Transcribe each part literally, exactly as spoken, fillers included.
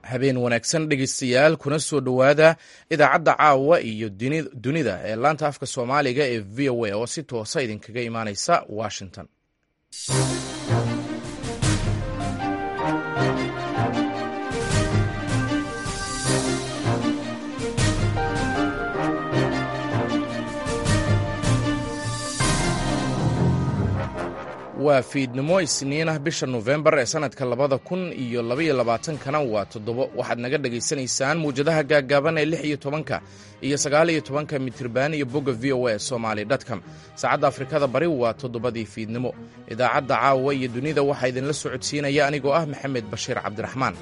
habeen wanaagsan dhegeystayaal kuna soo dhowaada idaacadda caawa iyo dunida ee laanta afka soomaaliga ee v o a oo si toosa idinkaga imaaneysa washington. waa fiidnimo isniin ah bisha Novembar ee sanadka labada kun iyo labaiyo labaatankana waa toddobo. waxaad naga dhegaysanaysaan muwjadaha gaaggaaban ee lix iyo tobanka iyo sagaal iyo tobanka mitirban iyo bogga v o a somali dot com. saacadda afrikada bari waa toddobadii fiidnimo. idaacadda caawa iyo dunida waxaa idinla socodsiinaya anigoo ah maxamed bashiir cabdiraxmaan.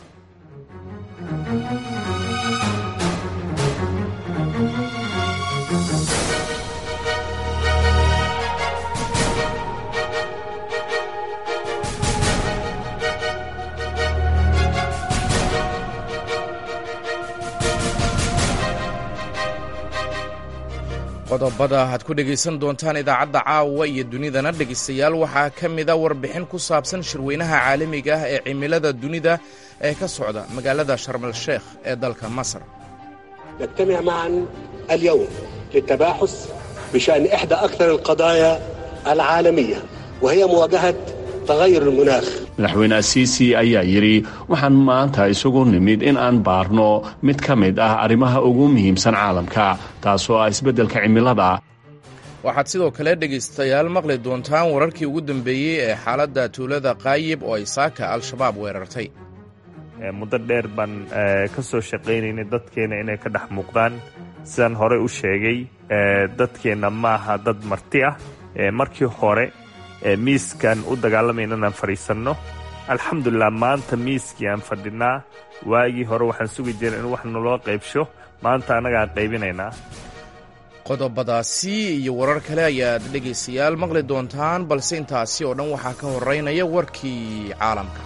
qodobada aad ku dhegaysan doontaan idaacadda caawa iyo dunidana dhegaystayaal waxaa ka mida warbixin ku saabsan shirweynaha caalamiga ah ee cimilada dunida ee ka socda magaalada sharm el sheekh ee dalka masar. نجتمع معا اليوم للتباحث بشأن إحدى أكثر القضايا العالمية وهي مواجهة تغير المناخ. madaxweyne asiisi ayaa yidhi waxaan maanta isugu nimid in aan baarno mid ka mid ah arrimaha ugu muhiimsan caalamka taasoo ah isbeddelka cimilada. waxaad sidoo kale dhegaystayaal maqli doontaan wararkii ugu dambeeyey ee xaaladda tuulada qaayib oo ay saaka al-shabaab weerartay. muddo dheer baan ka soo shaqaynaynay dadkeenna inay ka dhex muuqdaan. sidaan horey u sheegay dadkeenna maaha dad marti ah. markii hore miiskan u dagaalamayna inaan fadhiisanno. alxamdulilah maanta miiskii aan fadhinaa. waagii hore waxaan sugi jiray in wax naloo qaybsho, maanta annagaan qaybinaynaa. qodobadaasi iyo warar kale ayaad dhegaystayaal maqli doontaan, balse intaasi oo dhan waxaa ka horeynaya warkii caalamka.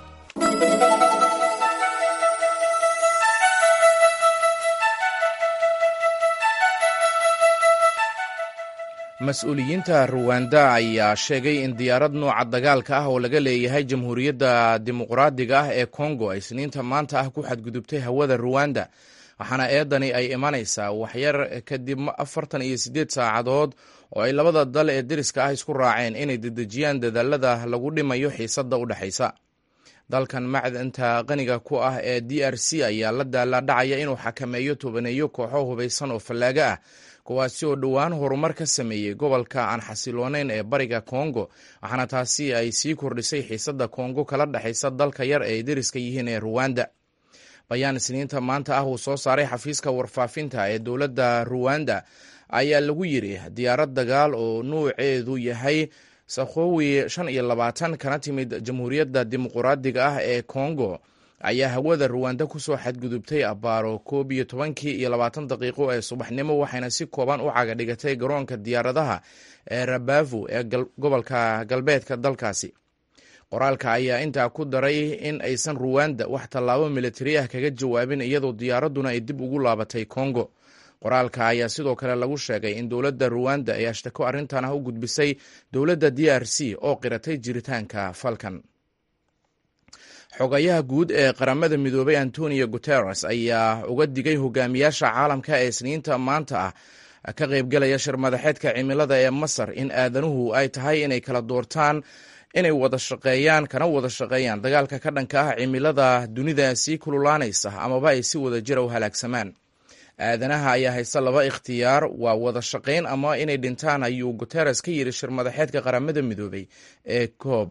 mas-uuliyiinta ruwanda ayaa sheegay in diyaarad nooca dagaalka ah oo laga leeyahay jamhuuriyadda dimuqraadiga ah ee kongo ay isniinta maanta ah ku xadgudubtay hawada ruwanda, waxaana eedani ay imanaysaa waxyar kadib afartan iyo siddeed saacadood oo ay labada dal ee deriska ah isku raaceen inay dedejiyaan dadaalada lagu dhimayo xiisadda u dhexaysa. dalkan macdanta qaniga ku ah ee d r c ayaa la daaladhacaya inuu xakameeyo tobaneeyo kooxo hubaysan oo fallaaga ah, kuwaasi oo dhowaan horumar ka sameeyey gobolka aan xasiloonayn ee bariga kongo, waxaana taasi ay sii kordhisay xiisadda kongo kala dhexaysa dalka yar ee deriska yihiin ee ruwanda. bayaan isniinta maanta ah uu soo saaray xafiiska warfaafinta ee dowladda ruwanda ayaa lagu yidhi diyaarad dagaal oo nuuceedu yahay sakhowi shan iyo labaatan kana timid jamhuuriyadda dimuqraadiga ah ee kongo ayaa hawada ruwanda ku soo xadgudubtay abbaaro koob iyo tobankii iyo labaatan daqiiqo ee subaxnimo, waxayna si kooban u caga dhigatay garoonka diyaaradaha ee rabavu ee gobolka galbeedka dalkaasi. qoraalka ayaa intaa ku daray in aysan ruwanda wax tallaabo militari ah kaga jawaabin, iyadoo diyaaradduna ay dib ugu laabatay kongo. qoraalka ayaa sidoo kale lagu sheegay in dowladda ruwanda ay ashtako arrintan ah u gudbisay dowladda d r c oo qiratay jiritaanka falkan. xogayaha guud ee qaramada midoobay antonio guterres ayaa uga digay hogaamiyaasha caalamka ee isniinta maanta ah ka qaybgalaya shir madaxeedka cimilada ee masar in aadanuhu ay tahay inay kala doortaan inay wada shaqeeyaan kana wada shaqeeyaan dagaalka ka dhanka ah cimilada dunida sii kululaanaysa amaba ay si wada jira u halaagsamaan. aadanaha ayaa haysta laba ikhtiyaar, waa wada shaqayn ama inay dhintaan, ayuu guterres ka yidhi shir madaxeedka qaramada midoobay ee coob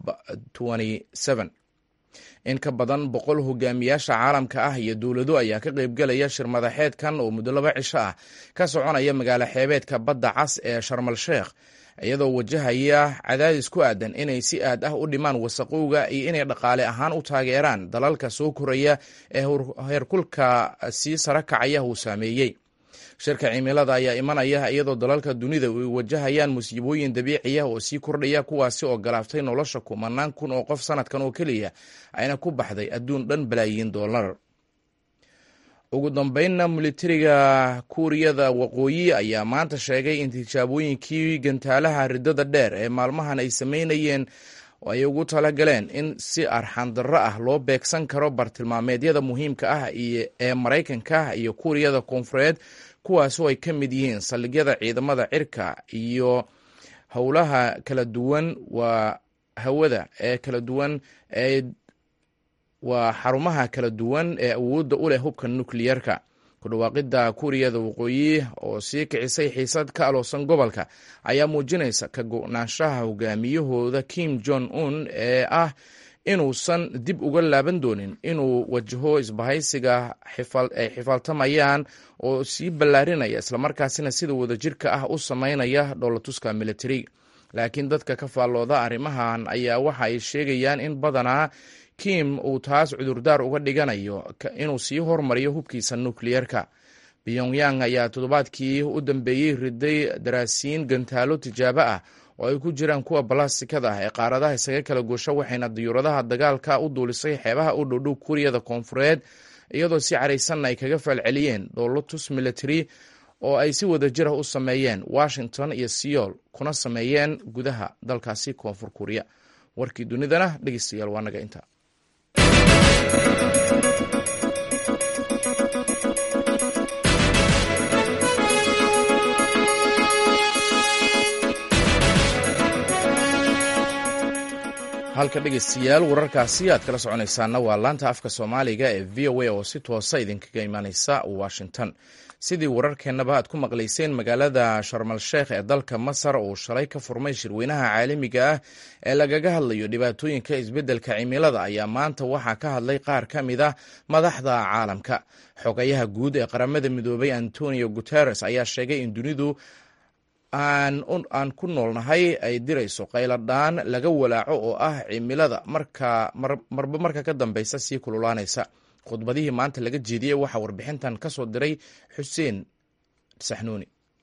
in ka badan boqol hogaamiyaasha caalamka ah iyo dowlado ayaa ka qaybgalaya shir madaxeedkan oo muddo laba cisho ah ka soconaya magaalo xeebeedka badda cas ee sharm el sheekh, iyadoo wajahaya cadaadis ku aadan inay si aad ah u dhimaan wasaqowga iyo inay dhaqaale ahaan u taageeraan dalalka soo koraya ee heerkulka sii sara kacaya uu saameeyey. shirka cimilada ayaa imanaya iyadoo dalalka dunida ay wajahayaan musiibooyin dabiiciya oo sii kordhaya, kuwaasi oo galaaftay nolosha kumanaan kun oo qof sanadkan oo keliya, ayna ku baxday adduun dhan balaayiin dollar. ugu dambeynna militariga kuuriyada waqooyi ayaa maanta sheegay in tijaabooyinkii gantaalaha riddada dheer ee maalmahan ay sameynayeen oo ay ugu talagaleen in si arxandarro ah loo beegsan karo bartilmaameedyada muhiimka ah ee maraykanka iyo kuuriyada koonfureed, kuwaasoo ay ka mid yihiin saldhigyada ciidamada cirka iyo howlaha kala duwan waa hawada ee kala duwan ee waa xarumaha kala duwan ee awoodda u leh hubka nukliyeerka. ku dhawaaqidda kuuriyada waqooyi oo sii kicisay xiisad ka aloosan gobolka ayaa muujinaysa ka go-naanshaha hogaamiyahooda Kim Jong Un ee ah inuusan dib uga laaban doonin inuu wajaho isbahaysiga ay xifaaltamayaan oo sii ballaarinaya islamarkaasina sida wadajirka ah u samaynaya dhoolatuska militari. laakiin dadka ka faallooda arrimahan ayaa waxa ay sheegayaan in badanaa Kim uu taas cudurdaar uga dhiganayo inuu sii hormariyo hubkiisa nukliyeerka. Pyongyang ayaa toddobaadkii u dambeeyey riday daraasiin gantaalo tijaabo ah oo ay ku jiraan kuwa balastikada ah ee qaaradaha isaga kala goosha, waxayna diyuuradaha dagaalka u duulisay xeebaha u dhowdhow kuuriyada koonfureed, iyadoo si caraysanna ay kaga falceliyeen dhoolatus military oo ay si wadajir ah u sameeyeen Washington iyo Seoul, kuna sameeyeen gudaha dalkaasi koonfur Kuuriya. warkii dunidana dhegeystayaal waa naga inta. halka dhegeystayaal wararkaasi aad kala soconaysaana waa laanta afka Soomaaliga ee V O A oo si toosa idinkaga imaaneysa Washington. sidii wararkeennaba aad ku maqlayseen, magaalada Sharm el Sheikh ee dalka Masar oo shalay ka furmay shirweynaha caalamiga ah ee lagaga hadlayo dhibaatooyinka isbeddelka cimilada ayaa maanta waxaa ka hadlay qaar ka mid ah madaxda caalamka. xogayaha guud ee qaramada midoobay Antonio Guterres ayaa sheegay in dunidu aan aan ku noolnahay ay dirayso qayladhaan laga walaaco oo ah cimilada marka marba marka ka dambeysa sii kululaanaysa. khudbadihii maanta laga jeediyey waxaa warbixintan ka soo diray Xuseen Saxnuuni.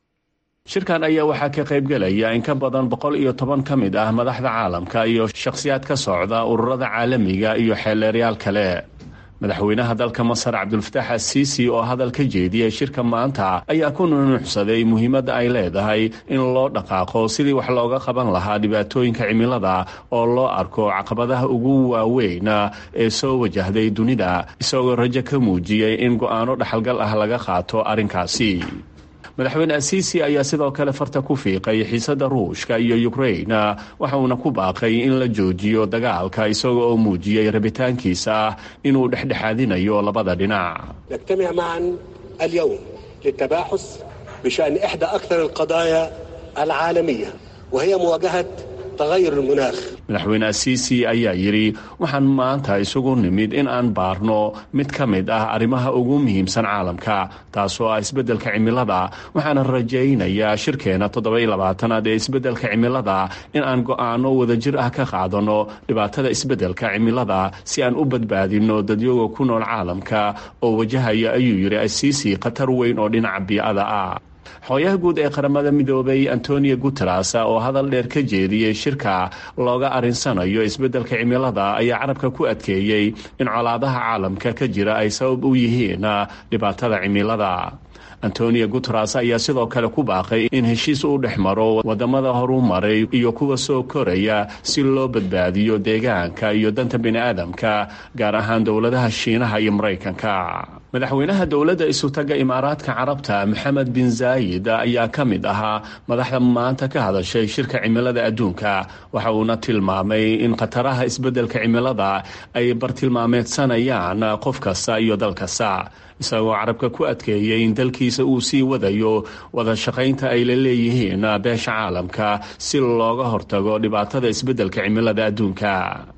shirkan ayaa waxaa ka qaybgelaya in ka badan boqol iyo toban ka mid ah madaxda caalamka iyo shakhsiyaad ka socda ururada caalamiga iyo xeelleeryaal kale. madaxweynaha dalka Masar Cabdulfataax Asiisi oo hadal ka jeediyey shirka maanta ayaa ku nuuxsaday muhiimadda ay leedahay in loo dhaqaaqo sidii wax looga qaban lahaa dhibaatooyinka cimilada oo loo arko caqabadaha ugu waaweyn ee soo wajahday dunida, isagoo rajo ka muujiyey in go'aano dhaxalgal ah laga qaato arrinkaasi. madaxweyne Asiisi ayaa sidoo kale farta ku fiiqay xiisadda Ruushka iyo Ukraine, waxa uuna ku baaqay in la joojiyo dagaalka, isagoo oo muujiyey rabitaankiisa inuu dhexdhexaadinayo labada dhinac. نجتمع معا اليوم للتباحث بشأن إحدى أكثر القضايا العالمية وهي مواجهة تغير المناخ. madaxweyne Asiisi ayaa yidhi waxaan maanta isugu nimid in aan baarno mid ka mid ah arrimaha ugu muhiimsan caalamka, taasoo ah isbeddelka cimilada. waxaana rajaynayaa shirkeena toddoba iyo labaatanaad ee isbeddelka cimilada in aan go'aano wadajir ah ka qaadano dhibaatada isbeddelka cimilada si aan u badbaadino dadyoga ku nool caalamka oo wajahaya, ayuu yidhi Asiisi, khatar weyn oo dhinaca bii'ada ah. xogayaha guud ee qaramada midoobay Antonio Guterres oo hadal dheer ka jeediyey shirka looga arinsanayo isbeddelka cimilada ayaa carabka ku adkeeyey in colaadaha caalamka ka jira ay sabab u yihiin dhibaatada cimilada. Antonio Guterres ayaa sidoo kale ku baaqay in heshiis u dhex maro wadamada horumaray iyo kuwa soo koraya si loo badbaadiyo deegaanka iyo danta bini'aadamka, gaar ahaan dowladaha Shiinaha iyo Maraykanka. madaxweynaha dowladda isutaga Imaaraadka Carabta Mohammed bin Zayed ayaa ka mid ahaa madaxda maanta ka hadashay shirka cimilada adduunka. waxa uuna tilmaamay in khataraha isbeddelka cimilada ay bartilmaameedsanayaan qof kasta iyo dal kasta, isagoo carabka ku adkeeyey in dalkiisa uu sii wadayo wada shaqaynta ay la leeyihiin beesha caalamka si looga hortago dhibaatada isbeddelka cimilada adduunka.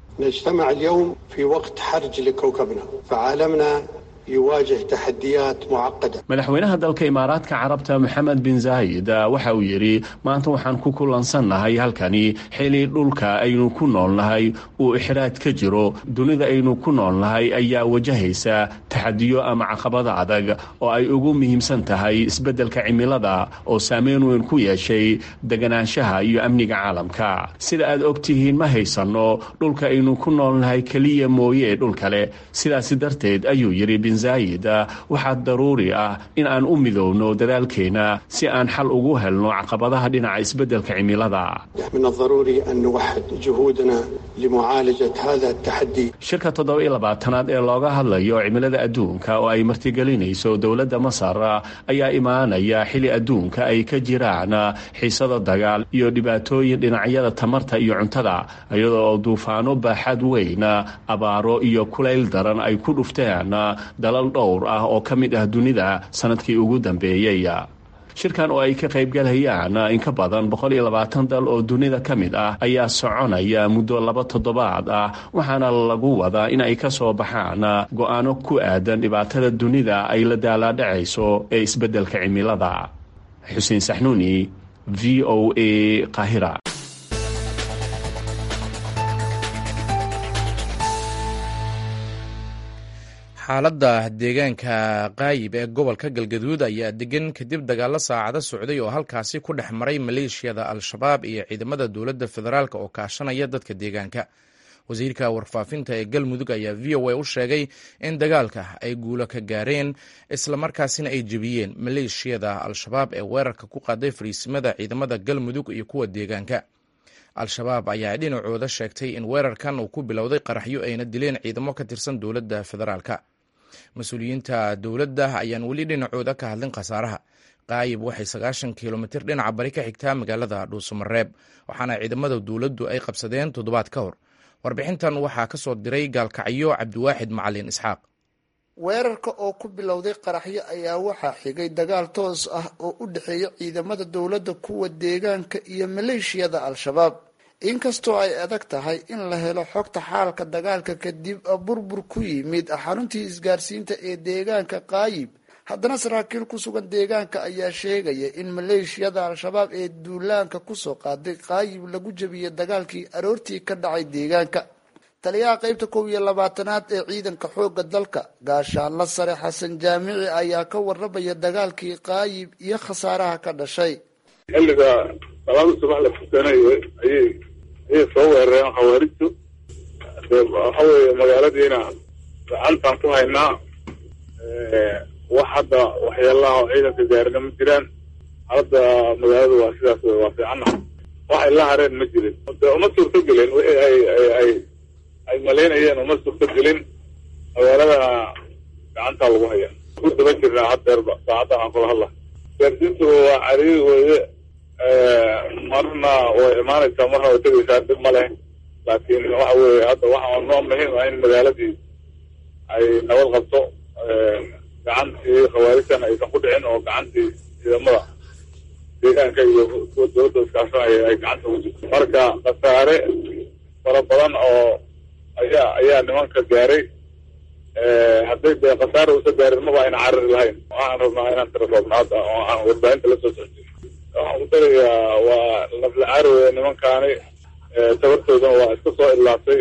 نجتمع اليوم في وقت حرج لكوكبنا فعالمنا يواجه تحديات معقدة. madaxweynaha dalka Imaaraadka Carabta Mohammed bin Zayed waxa uu yidhi maanta waxaan ku kulansannahay halkani xili dhulka aynu ku noolnahay uu ixraaj ka jiro. dunida aynu ku noolnahay ayaa wajahaysa taxadiyo ama caqabado adag oo ay ugu muhiimsan tahay isbeddelka cimilada oo saameyn weyn ku yeeshay deganaanshaha iyo amniga caalamka. sida aad ogtihiin ma haysano dhulka aynu ku noolnahay kaliya mooye dhul kale. sidaas darteed ayuu yidhi bin zaayid waxaa daruuri ah in aan u midowno dadaalkeena si aan xal ugu helno caqabadaha dhinaca isbeddelka cimilada. من الضروري أن نوحد جهودنا لمعالجة هذا التحدي. shirka toddoba iyo labaatanaad ee looga hadlayo cimilada adduunka oo ay martigelinayso dowladda Masar ayaa imaanaya xili adduunka ay ka jiraan xiisado dagaal iyo dhibaatooyin dhinacyada tamarta iyo cuntada, iyadoo duufaano baaxad weyn, abaaro iyo kulayl daran ay ku dhufteen dalal dhowr ah oo ka mid ah dunida sanadkii ugu dambeeyay. shirkan oo ay ka qaybgalayaan in ka badan boqol iyo labaatan dal oo dunida ka mid ah ayaa soconaya muddo laba toddobaad ah, waxaana lagu wadaa in ay ka soo baxaan go'aano ku aadan dhibaatada dunida ay la daalaadhacayso ee isbeddelka cimilada. xuseen saxnuuni, v o a, Qaahira. xaaladda deegaanka qaayib ee gobolka galgaduud ayaa degan kadib dagaalo saacado socday oo halkaasi ku dhex maray maleeshiyada al-shabaab iyo ciidamada dowladda federaalk oo kaashanaya dadka deegaanka. wasiirka warfaafinta ee galmudug ayaa v o a u sheegay in dagaalka ay guulo ka gaareen islamarkaasina ay jebiyeen maleeshiyada al-shabaab ee weerarka ku qaaday fariisimada ciidamada galmudug iyo kuwa deegaanka. al-shabaab ayaa dhinacooda sheegtay in weerarkan uu ku bilowday qaraxyo ayna dileen ciidamo ka tirsan dowladda federaalka. mas-uuliyiinta dowladda ayaan weli dhinacooda ka hadlin khasaaraha. qaayib waxay sagaashan kilomitir dhinaca bari ka xigtaa magaalada dhuusamareeb, waxaana ciidamada dowladdu ay qabsadeen toddobaad ka hor. warbixintan waxaa ka soo diray gaalkacyo cabdiwaaxid macalin isxaaq. weerarka oo ku bilowday qaraxyo ayaa waxaa xigay dagaal toos ah oo u dhexeeya ciidamada dowladda, kuwa deegaanka iyo maleeshiyada al-shabaab. inkastoo ay adag tahay in la helo xogta xaalka dagaalka kadib burbur ku yimid xaruntii isgaarsiinta ee deegaanka qaayib, haddana saraakiil ku sugan deegaanka ayaa sheegaya in maleeshiyada al-shabaab ee duulaanka kusoo qaaday qaayib lagu jebiyey dagaalkii aroortii ka dhacay deegaanka. taliyaha qaybta kow iyo labaatanaad ee ciidanka xooga dalka gaashaanla sare xasan jaamici ayaa ka warramaya dagaalkii qaayib iyo khasaaraha ka dhashay. xilliga salaada subax la fukanay ayay ayay soo weerareen khawaarijtu. waxa weeye magaaladiina gacantaan ku haynaa, wax hadda waxyaalaha ciidanka gaarina ma jiraan. hadda magaalada waa sidaas wey, waa fiicana, waxay la hareen ma jirin. uma suurto gelin wixii ay ay ay ay malaynayeen, uma suurto gelin. magaaladana gacantaa lagu haya, ku daba jirnaa haddeerba saacaddan aan kula hadla. gaarsiintu waa cariiri weeye, marna way imaanaysaa, marna way tegaysaa, dhib ma leh. laakiin waxa weeye hadda waxa noo muhiim ah in magaaladii ay nabad qabto, gacantii khawaarijtan aysan ku dhicin, oo gacantii ciidamada deegaanka iyo kuwa dowladda iskaashanaya ay gacanta ugu jirto. marka khasaare fara badan oo ayaa ayaa nimanka gaaray. hadday dee khasaare usa gaarin maba ayna carari lahayn. waxaan rabnaa inaan tira roobno hadda oo aan warbaahinta la soo socodin. waxaan ku darayaa waa nafla caarowey nimankaani, tabartoodana waa iska soo ilaatay.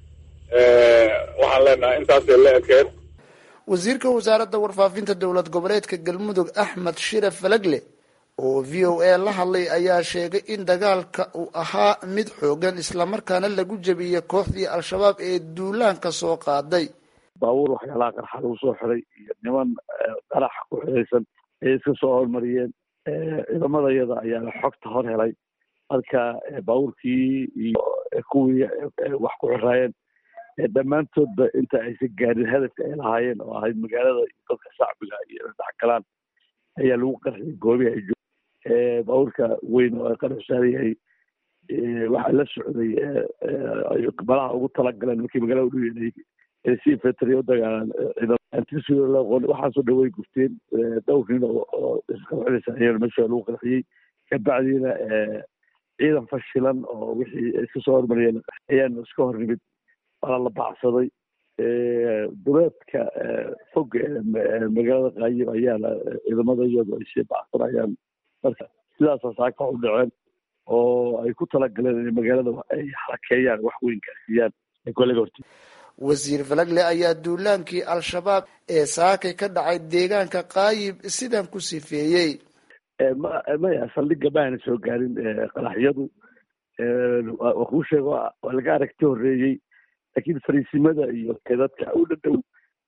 waxaan leenahay intaasay la ekeed. wasiirka wasaaradda warfaafinta dowlad goboleedka galmudug axmed shire falagle oo v o a la hadlay ayaa sheegay in dagaalka uu ahaa mid xoogan islamarkaana lagu jebiyey kooxdii al-shabaab ee duulaanka soo qaaday. baabuur waxyaalaha qarxa lagu soo xiray iyo niman qarax ku xiraysan ayay iska soo hormariyeen. ciidamada iyada ayaa xogta hor helay, marka baabuurkii iyo kuwii wax ku xiraayeen dhammaantoodba inta aysan gaarin hadafka ay lahaayeen oo ahayd magaalada iyo dadka shacbiga iyo dhexgalaan ayaa lagu qarxiyay goobihi ay joog. baabuurka weyn oo ay qarax saarayahay waxaa la socday malaha ugu talagaleen markii magaalada u dhaweenayay si infantry u dagaalaan ciidamada waxaasoo dhaway gufteen dhowr nin oo isqarxinaysa ayaa meesha lagu qarxiyey. kabacdiina ciidan fashilan oo wixii iska soo hormariyeen ayaanu iska hor nimid, waana la bacsaday. duleedka fog magaalada qaayib ayaana ciidamada iyadu ay sii bacsanayaan. marka sidaasa saaka u dhaceen oo ay ku talagaleen in magaalada ay xarakeeyaan, wax weyn gaarsiiyaan kolaga horti. wasiir falagle ayaa duulaankii al-shabaab ee saakay ka dhacay deegaanka qaayib sidan ku sifeeyey. maya saldhigga maana soo gaarin qaraxyadu, waa kuu sheego waa laga aragti horeeyey, laakiin fariisimada iyo dadka u dhadhow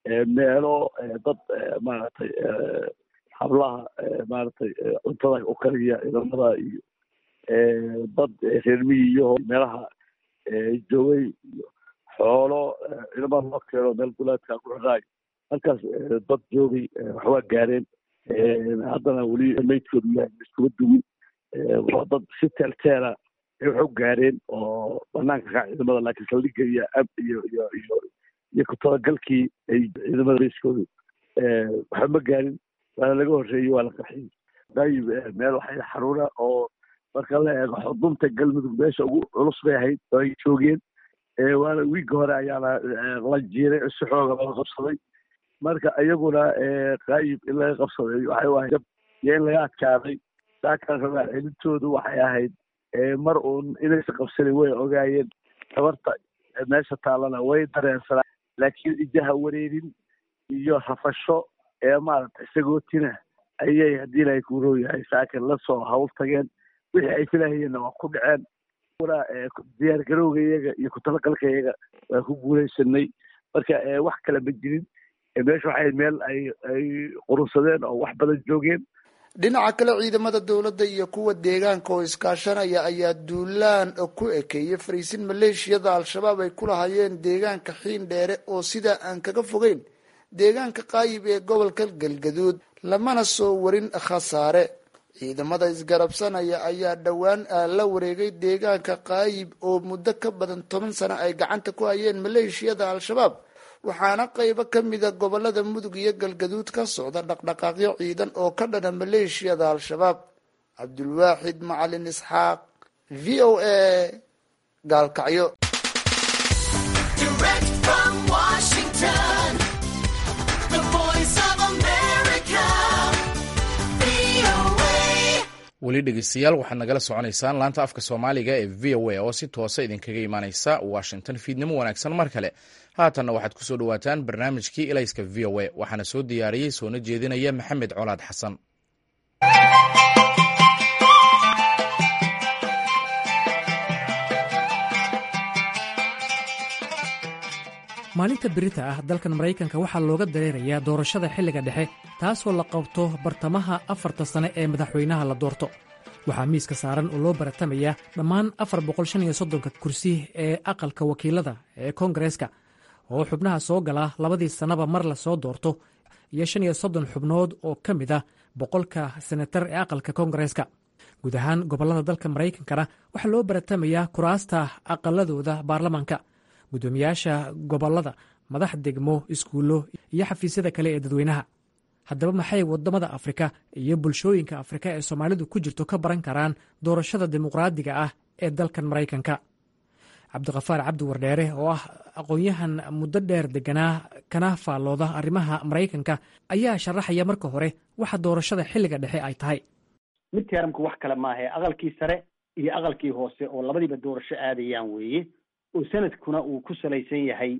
meelo dad maaragtay hablaha maaragtay cuntada u kariya ciidamada iyo dad reer miyiyo meelaha joogay iyo xoolo ciidamada loo keeno meel duleedka ku xidhaay halkaas dad joogay waxbaa gaareen haddana weli maydkoodu yahay iskuma duwin waa dad si teelteela ay wax u gaareen oo banaanka ka ciidamada laakiin saldhigga iyo ab iyo iyo iyo iyo ku talagalkii ay ciidamada raiskoodu waxba ma gaarin waana laga horreeyey waa la qaxiyey dayib meel waxay xaruuna oo marka la eego xudunta galmudug meesha ugu culus bay ahayd oo ay joogeen waana wiigga hore ayaana la jiiray si xooga laga qabsaday marka iyaguna qaayib in laga qabsaday waxay ahayd jab iyo in laga adkaaday saakaan rabaa celintoodu waxay ahayd mar uun inaysa qabsanin way ogaayeen tabarta meesha taallana way dareensanaa laakiin ijaha wareerin iyo hafasho ee maaragtay sagootina ayay haddii ilaahay kuuroo yahay saakan la soo hawl tageen wixii ay filahayeenna waa ku dhaceen diyaar garowga iyaga iyo ku talagalka iyaga waa ku guulaysanay marka wax kale ma jirin meesha waxay meel ay ay qurunsadeen oo wax badan joogeen dhinaca kale ciidamada dowladda iyo kuwa deegaanka oo iskaashanaya ayaa duulaan ku ekeeyay fariisin maleeshiyada al-shabaab ay ku lahayeen deegaanka xiin dheere oo sidaa aan kaga fogeyn deegaanka qaayib ee gobolka galgaduud lamana soo warin khasaare ciidamada isgarabsanaya ayaa dhowaan la wareegay deegaanka qaayib oo muddo ka badan toban sano ay gacanta ku hayeen maleeshiyada al-shabaab waxaana qaybo ka mida gobolada mudug iyo galgaduud ka socda dhaqdhaqaaqyo ciidan oo ka dhana maleeshiyada al-shabaab cabdulwaaxid macalin isxaaq v o a gaalkacyo weli dhegeystayaal waxaad nagala soconaysaan laanta afka soomaaliga ee v o a oo si toosa idinkaga imaaneysa washington fiidnimo wanaagsan mar kale haatanna waxaad kusoo dhawaataan barnaamijkii ilayska v o a waxaana soo diyaariyey soona jeedinaya maxamed colaad xasan maalinta berita ah dalkan maraykanka waxaa looga dareerayaa doorashada xilliga dhexe taasoo la qabto bartamaha afarta sane ee madaxweynaha la doorto waxaa miiska saaran oo loo baratamayaa dhammaan afar boqol shan iyo soddonka kursi ee aqalka wakiilada ee koongareeska oo xubnaha soo gala labadii sannaba mar la soo doorto iyo shan iyo soddon xubnood oo ka mid ah boqolka senatar ee aqalka koongareeska guud ahaan gobollada dalka maraykankana waxaa loo baratamayaa kuraasta aqaladooda baarlamaanka gudoomiyaasha gobollada madax degmo iskuullo iyo xafiisyada kale ee dadweynaha haddaba maxay waddamada afrika iyo bulshooyinka afrika ee soomaalidu ku jirto ka baran karaan doorashada dimuqraadiga ah ee dalkan maraykanka cabdiqafaar cabdi wardheere oo ah aqoon-yahan muddo dheer deganaa kana faallooda arrimaha maraykanka ayaa sharaxaya marka hore waxa doorashada xilliga dhexe ay tahay mid teeramku wax kale maahae aqalkii sare iyo aqalkii hoose oo labadiiba doorasho aadayaan weeye oo sanadkuna uu ku salaysan yahay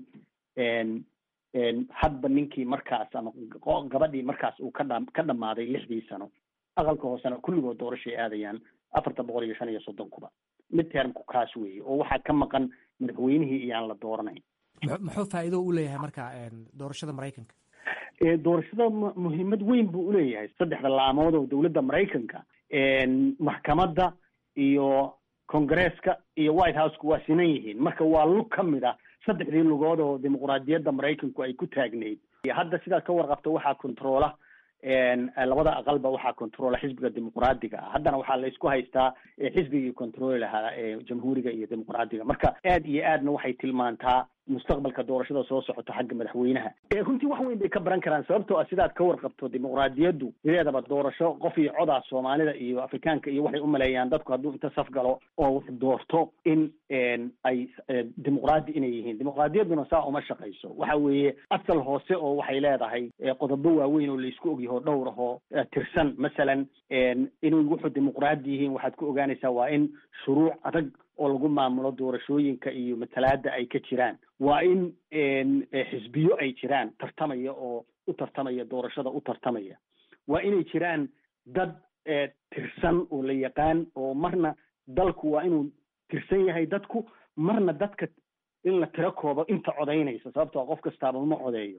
hadba ninkii markaas ama gabadhii markaas uu ka ka dhammaaday lixdii sano aqalka hoosena kulligood doorashay aadayaan afarta boqol iyo shan iyo soddonkuba mid teeramku kaas weeye oo waxaa ka maqan madaxweynihii iyaan la dooranayn muxuu faa'iido u leeyahay marka doorashada maraykanka doorashada muhiimad weyn buu uleeyahay saddexda laamood oo dowladda maraykanka maxkamadda iyo kongareeska iyo white houseka waa sinan yihiin marka waa lug ka mid ah saddexdii lugood oo dimuqraadiyadda maraykanku ay ku taagneyd hadda sidaad ka warqabto waxaa controla labada aqalba waxaa controla xisbiga dimuqraadiga ah haddana waxaa la isku haystaa xisbigii controli lahaa jamhuuriga iyo dimuqraadiga marka aad iyo aadna waxay tilmaantaa mustaqbalka doorashada soo socota xagga madaxweynaha runtii wax weyn bay ka baran karaan sababtoo ah sidaad ka warqabto dimuqraadiyaddu sideedaba doorasho qof iyo codaa soomaalida iyo afrikaanka iyo waxay umaleeyaan dadku hadduu inta saf galo oo wax doorto in ay dimuqraadi inay yihiin dimuqraadiyadduna saa uma shaqayso waxa weeye asal hoose oo waxay leedahay qodobo waaweyn oo laisku ogyaho dhowr ahoo tirsan masalan inay wuxuu dimuqraadi yihiin waxaad ku ogaanaysaa waa in shuruuc adag oo lagu maamulo doorashooyinka iyo matalaada ay ka jiraan waa in xisbiyo ay jiraan tartamaya oo u tartamaya doorashada u tartamaya waa inay jiraan dad tirsan oo la yaqaan oo marna dalku waa inuu tirsan yahay dadku marna dadka in la tiro koobo inta codaynaysa sababtoo qof kastaaba ma codeeyo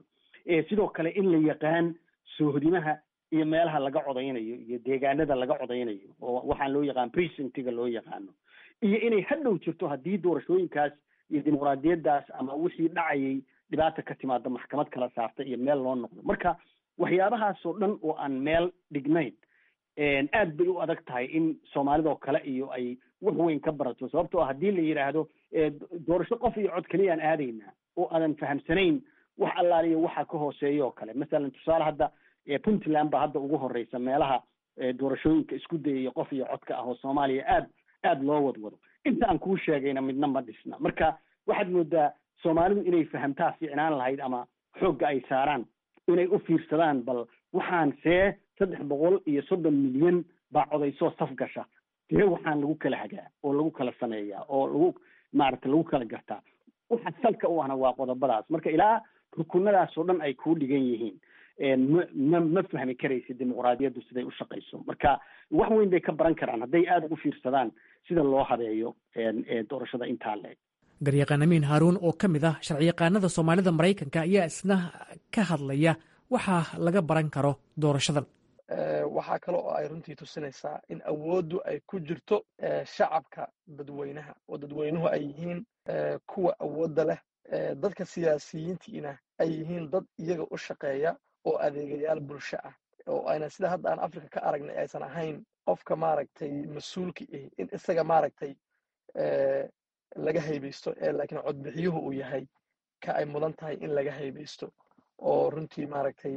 sidoo kale in la yaqaan soohodimaha iyo meelaha laga codaynayo iyo deegaanada laga codaynayo oo waxaan loo yaqaan precinctiga loo yaqaano, iyo inay hadhow jirto haddii doorashooyinkaas iyo dimuqraadiyaddaas ama wixii dhacayay dhibaata ka timaada maxkamad kala saarta iyo meel loo noqdo. Marka waxyaabahaasoo dhan oo aan meel dhignayn aad bay u adag tahay in soomaalidoo kale iyo ay wax weyn ka barato, sababtoo ah haddii la yidhaahdo doorasho qof iyo cod keliyaan aadaynaa oo aadan fahamsanayn wax allaaliyo waxa ka hooseeya oo kale. masalan tusaale hadda puntland baa hadda ugu horeysa meelaha doorashooyinka isku dayaya qof iyo codka ah oo soomaaliya aad aad loo wadwado. inta aan kuu sheegayna midna ma dhisna. marka waxaad moodaa soomaalidu inay fahamtaa fiicnaan lahayd ama xoogga ay saaraan inay u fiirsadaan bal waxaan see saddex boqol iyo soddon milyan baa codaysoo saf gasha, dee waxaan lagu kala hagaa oo lagu kala sameeyaa oo lagu maaragta lagu kala gartaa. waxa salka u ahna waa qodobadaas. marka ilaa rukunadaas oo dhan ay kuu dhigan yihiin ma ma fahmi karaysa dimuqraadiyaddu siday u shaqayso. marka wax weyn bay ka baran karaan hadday aada ugu fiirsadaan sida loo habeeyo doorashada intaa leeg. garyaqaan amiin haaruun oo ka mid ah sharciyaqaanada soomaalida maraykanka ayaa isna ka hadlaya waxa laga baran karo doorashadan. waxaa kale oo ay runtii tusinaysaa in awooddu ay ku jirto shacabka dadweynaha, oo dadweynuhu ay yihiin kuwa awoodda leh, dadka siyaasiyiintiina ay yihiin dad iyaga u shaqeeya oo adeegayaal bulsho ah, oo ayna sida hadda aan africa ka aragnay aysan ahayn qofka maaragtay mas-uulka ah in isaga maaragtay laga haybaysto, laakiin codbixiyuhu uu yahay ka ay mudan tahay in laga haybaysto oo runtii maaragtay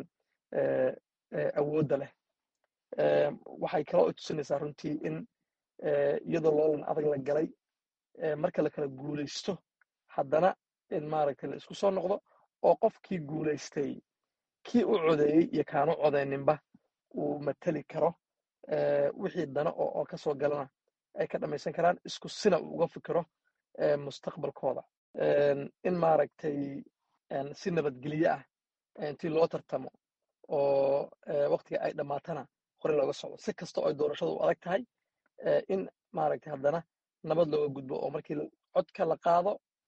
awoodda leh. waxay kaloo tusinaysaa runtii in iyadoo loolan adag la galay marka la kala guulaysto haddana in maaragtay la isku soo noqdo oo qofkii guulaystay kii u codeeyey iyo kaanu codeyninba uu mateli karo wixii dana oo ka soo galana ay ka dhamaysan karaan, isku sina uu uga fikiro mustaqbalkooda. in maaragtay si nabadgelye ah intii loo tartamo oo waqtiga ay dhammaatana hore looga socdo, si kasta oo ay doorashadu u adag tahay in maaragtay haddana nabad looga gudbo oo markii codka la qaado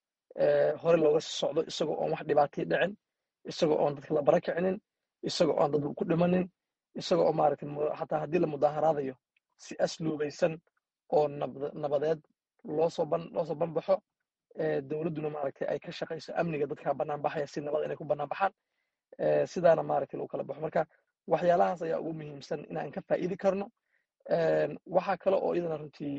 hore looga socdo isagoo oon wax dhibaatay dhicin, isagoo oon dadka la barakicinin, isagoo oon dad ku dhimanin, isagoo oo maaragtay xataa haddii la mudaaharaadayo si asluubaysan oo nabadeed loosoo ban loosoo banbaxo, dowladduna maaragtay ay ka shaqayso amniga dadka bannaan baxaya si nabad inay ku bannaan baxaan, sidaana maaragtay lagu kala baxo. marka waxyaalahaas ayaa ugu muhiimsan inaan ka faa'iidi karno. waxaa kale oo iyadana runtii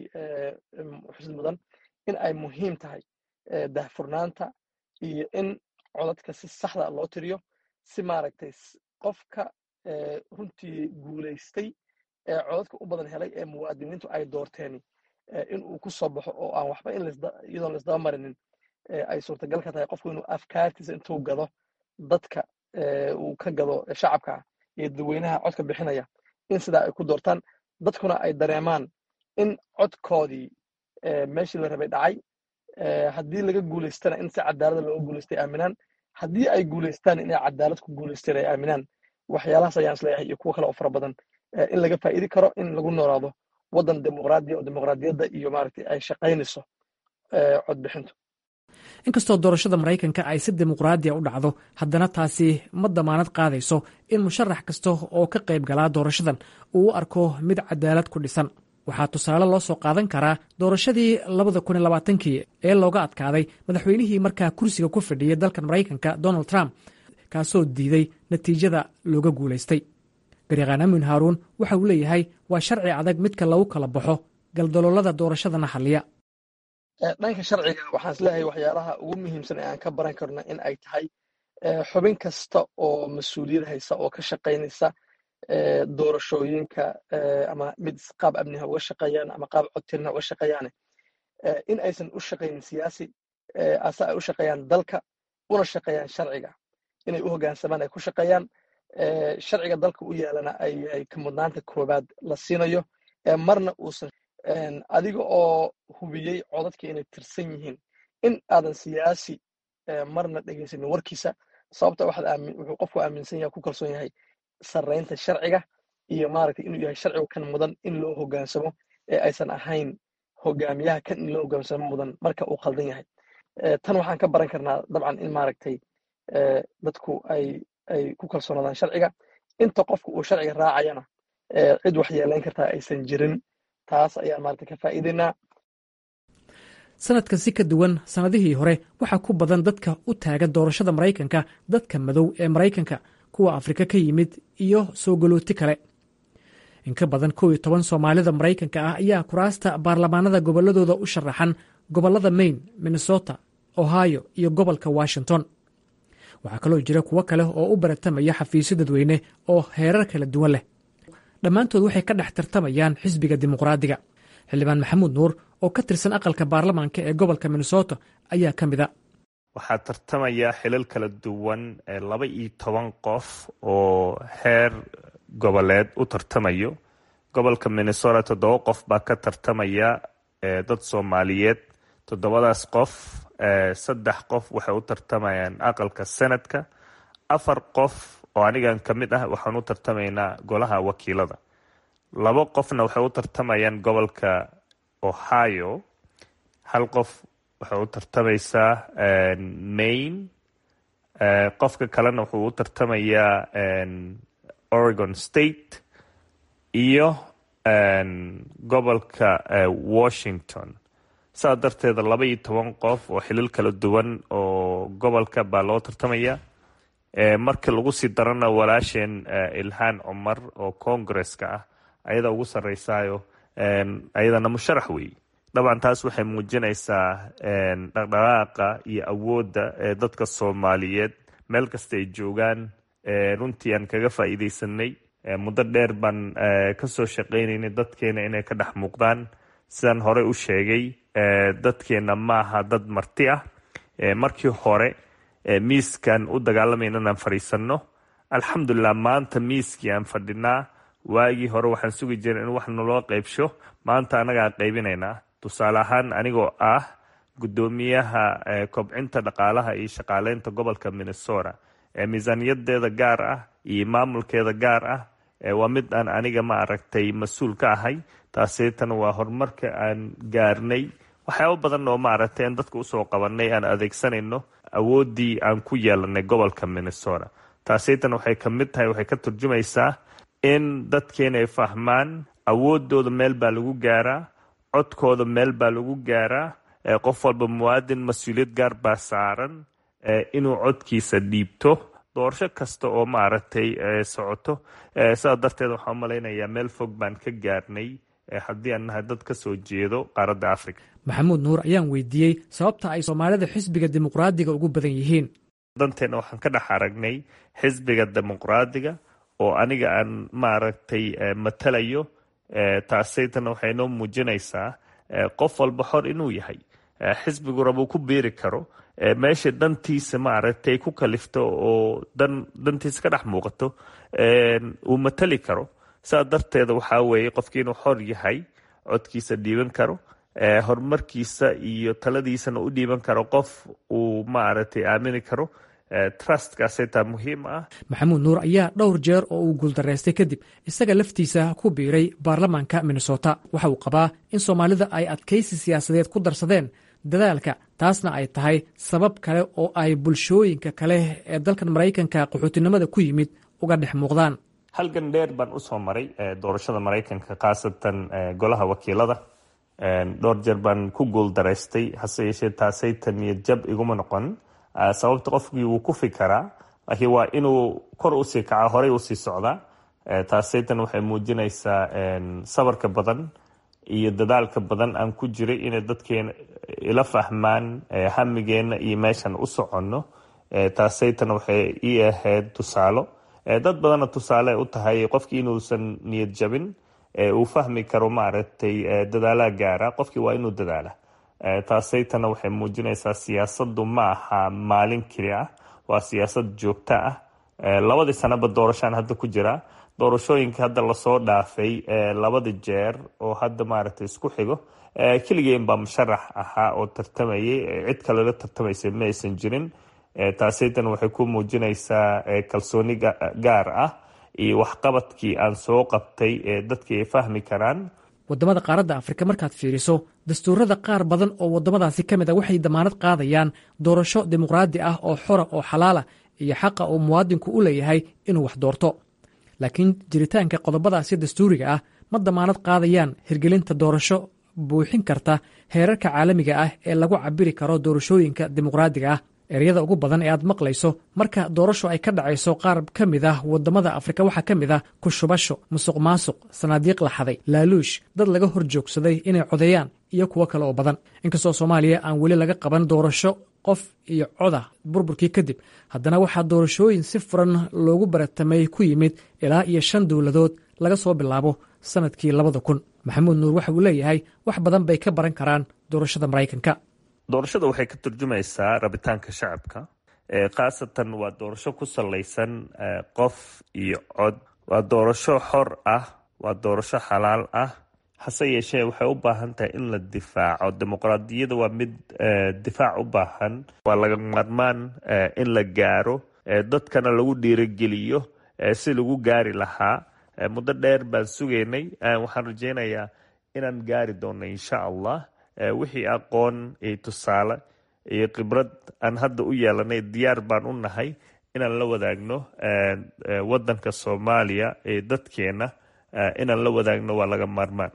xusid mudan in ay muhiim tahay daahfurnaanta iyo in codadka si saxda loo tiriyo, si maaragtay qofka runtii guulaystay ee codadka u badan helay ee muwaadiniintu ay doorteeni in uu ku soo baxo oo aan waxba in iyadoon la isdaba marinin ay suurtagal ka tahay qofku inuu afkaartiisa intuu gado dadka uu ka gado shacabka iyo dadweynaha codka bixinaya in sidaa ay ku doortaan, dadkuna ay dareemaan in codkoodii meeshii la rabay dhacay. haddii laga guulaystana in si cadaalada looga guulaystay aaminaan, haddii ay guulaystaan inay cadaalad ku guulaysteen ay aaminaan. waxyaalahaas ayaan isleeyahay iyo kuwo kale oo fara badan in laga faa'iidi karo in lagu noolaado waddan dimuqraadiya oo dimuqraadiyadda iyo maaragtay ay shaqaynayso codbixintu. inkastoo doorashada maraykanka ay si dimuqraadiya u dhacdo, haddana taasi ma damaanad qaadayso in musharax kasta oo ka qayb galaa doorashadan uu u arko mid cadaalad ku dhisan. waxaa tusaale loo soo qaadan karaa doorashadii labada kun iyo labaatankii ee looga adkaaday madaxweynihii markaa kursiga ku fadhiyay dalkan maraykanka donald trump, kaasoo diiday natiijada looga guulaystay. garyaqaan amiin haaruun waxa uu leeyahay waa sharci adag midka lagu kala baxo galdaloolada doorashadana xalliya. dhanka sharciga waxaan isleeyahay waxyaalaha ugu muhiimsan ee aan ka baran karno in ay tahay xubin kasta oo mas-uuliyad haysa oo ka shaqaynaysa doorashooyinka ama mid qaab amniha uga shaqeeyaan ama qaab codtirna uga shaqeeyaan, in aysan u shaqaynin siyaasi, ase ay u shaqeeyaan dalka, una shaqeeyaan sharciga, inay u hoggaansamaan ay ku shaqeeyaan. sharciga dalka u yaalana ay ka mudnaanta koobaad la siinayo, marna uusan adiga oo hubiyey codadka inay tirsan yihiin in aadan siyaasi marna dhegaysanin warkiisa, sababta wuxuu qofku aaminsan yahay ku kalsoon yahay sarreynta sharciga iyo maaragtay inuu yahay sharcigu kan mudan in loo hoggaansamo, ee aysan ahayn hogaamiyaha kan in loo hoggaansamo mudan marka uu khaldan yahay. tan waxaan ka baran karnaa dabcan in maaragtay dadku ay ay ku kalsoonaadaan sharciga inta qofka uu sharciga raacayana cid wax yeelayn kartaa aysan jirin. taas ayaan maarata ka faa'iidaynaa. sanadkan si ka duwan sannadihii hore waxaa ku badan dadka u taagan doorashada maraykanka dadka madow ee maraykanka, kuwa afrika ka yimid iyo soo galooti kale. in ka badan kow iyo toban soomaalida maraykanka ah ayaa kuraasta baarlamaanada gobolladooda u sharaxan gobollada maine, minnesota, ohio iyo gobolka washington. waxaa kaloo jira kuwo kale oo u baratamaya xafiisyo dadweyne oo heerar kala duwan leh. dhammaantood waxay ka dhex tartamayaan xisbiga dimuqraadiga. xildhibaan maxamuud nuur oo ka tirsan aqalka baarlamaanka ee gobolka minnesota ayaa ka mid a. waxaa tartamaya xilal kala duwan laba iyo toban qof oo heer goboleed u tartamayo. gobolka minnesota toddoba qof baa ka tartamaya dad soomaaliyeed. toddobadaas qof saddex qof waxay u tartamayaan aqalka senadka. afar qof oo anigan ka mid ah waxaan u tartamaynaa golaha wakiilada. laba qofna waxay u tartamayaan gobolka ohio. hal qof waxay u tartamaysaa maine. qofka kalena wuxuu u tartamayaa oregon state iyo gobolka washington. saa darteeda laba iyo toban qof oo xilal kala duwan oo gobolka baa loo tartamaya. marka lagu sii darana walaasheen ilhaan cumar oo congaresska ah ayada ugu sarreysaayo ayadana musharax wey. dabcan taas waxay muujinaysaa dhaqdhaqaaqa iyo awoodda ee dadka soomaaliyeed meel kasta ay joogaan. runtii aan kaga faa'iidaysanay muddo dheer baan kasoo shaqaynaynay dadkeena inay ka dhex muuqdaan. sidaan horey u sheegay dadkeena maaha dad marti ah. markii hore miiskan u dagaalamayna inaan fadhiisanno. alxamdulilah maanta miiskii aan fadhinaa. waagii hore waxaan sugi jiray in wax naloo qaybsho. maanta anagaa qaybinaynaa. tusaale ahaan anigoo ah guddoomiyaha kobcinta dhaqaalaha iyo shaqaaleynta gobolka minnesota. miisaaniyadeeda gaar ah iyo maamulkeeda gaar ah waa mid aan aniga ma aragtay mas-uul ka ahay. taaseetana waa horumarka aan gaarnay. waxyaabo badan oo maaragtay aan dadka usoo qabanay aan adeegsanayno awooddii aan ku yeelanay gobolka minnesota. taaseetana waxay ka mid tahay, waxay ka turjumaysaa in dadkeena ay fahmaan awooddooda meel baa lagu gaaraa, codkooda meel baa lagu gaaraa. qof walba muwaadin mas-uuliyad gaar baa saaran inuu codkiisa dhiibto doorasho kasta oo maaragtay socoto. sidaa darteed waxaan umalaynayaa meel fog baan ka gaarnay haddii aan nahay dad ka soo jeedo qaaradda africa. maxamuud nuur ayaan weydiiyey sababta ay soomaalida xisbiga dimuqraadiga ugu badan yihiin. danteena waxaan ka dhex aragnay xisbiga dimuqraadiga oo aniga aan maaragtay matalayo. taasaytana waxay noo muujinaysaa qof walba xor inuu yahay. xisbigu rabuu ku biiri karo meesha dantiisa maaragtay ku kalifto oo dan dantiisa ka dhex muuqato uu matali karo. saa darteeda waxaa weeye qofkii inuu xor yahay, codkiisa dhiiban karo, horumarkiisa iyo taladiisana u dhiiban karo qof uu maaragtay aamini karo. trustkaasaytaa muhiim ah. maxamuud nuur ayaa dhowr jeer oo uu guuldaraystay kadib isaga laftiisa ku biiray baarlamaanka minnesota. waxa uu qabaa in soomaalida ay adkaysi siyaasadeed ku darsadeen dadaalka, taasna ay tahay sabab kale oo ay bulshooyinka kale ee dalkan maraykanka qaxootinimada ku yimid uga dhex muuqdaan. halgan dheer baan usoo maray doorashada maraykanka, khaasatan golaha wakiilada. dhowr jeer baan ku guuldaraystay, hase yeeshee taasayta niyad jab iguma noqon. sababta qofkii wuu ku fikaraa, laakiin waa inuu kor usii kaca, horey usii socdaa. taasaytan waxay muujinaysaa sabarka badan iyo dadaalka badan aan ku jiray inay dadkeena ila fahmaan hamigeena iyo meeshan u soconno. taasaytan waxay ii ahayd tusaalo. dad badanna tusaale u tahay qofkii inuusan niyad jabin, uu fahmi karo maaragtay dadaalaha gaara. qofkii waa inuu dadaala. taasaytana waxay muujinaysaa siyaasaddu ma aha maalin keli ah, waa siyaasad joogto ah. labadii sanaba doorashaan hadda ku jira. doorashooyinka hadda lasoo dhaafay labada jeer oo hadda maaragtay isku xigo, keligeen baa musharax ahaa oo tartamayay. cid kale la tartamaysa ma aysan jirin. taasaytan waxay ku muujinaysaa kalsooni gaar ah iyo waxqabadkii aan soo qabtay ee dadkii ay fahmi karaan waddamada qaaradda afrika markaad fiiriso dastuurada qaar badan oo waddamadaasi ka mid a waxay damaanad qaadayaan doorasho dimuqraadi ah oo xora oo xalaala iyo xaqa uu muwaadinku u leeyahay inuu wax doorto laakiin jiritaanka qodobadaasi dastuuriga ah ma damaanad qaadayaan hirgelinta doorasho buuxin karta heerarka caalamiga ah ee lagu cabiri karo doorashooyinka dimuqraadiga ah ereyada ugu badan ee aad maqlayso marka doorasho ay ka dhacayso qaar ka mid ah waddamada afrika waxaa ka mid ah kushubasho musuq maasuq sanaadiiq la xaday laaluush dad laga hor joogsaday inay codeeyaan iyo kuwo kale oo badan inkastoo soomaaliya aan weli laga qaban doorasho qof iyo coda burburkii kadib haddana waxaa doorashooyin si furan loogu baratamay ku yimid ilaa iyo shan dowladood laga soo bilaabo sanadkii labada kun maxamuud nuur waxa uu leeyahay wax badan bay ka baran karaan doorashada maraykanka doorashada waxay ka turjumaysaa rabitaanka shacabka khaasatan waa doorasho ku salaysan qof iyo cod waa doorasho xor ah waa doorasho xalaal ah hase yeeshee waxay u baahan tahay in la difaaco dimuqraadiyada waa mid difaac u baahan waa laga maarmaan in la gaaro dadkana lagu dhiirogeliyo si lagu gaari lahaa muddo dheer baan sugaynay waxaan rajaynayaa inaan gaari doono insha allah wixii aqoon iyo tusaale iyo khibrad aan hadda u yeelanay diyaar baan u nahay inaan la wadaagno wadanka soomaaliya ee dadkeena inaan la wadaagno waa laga maarmaan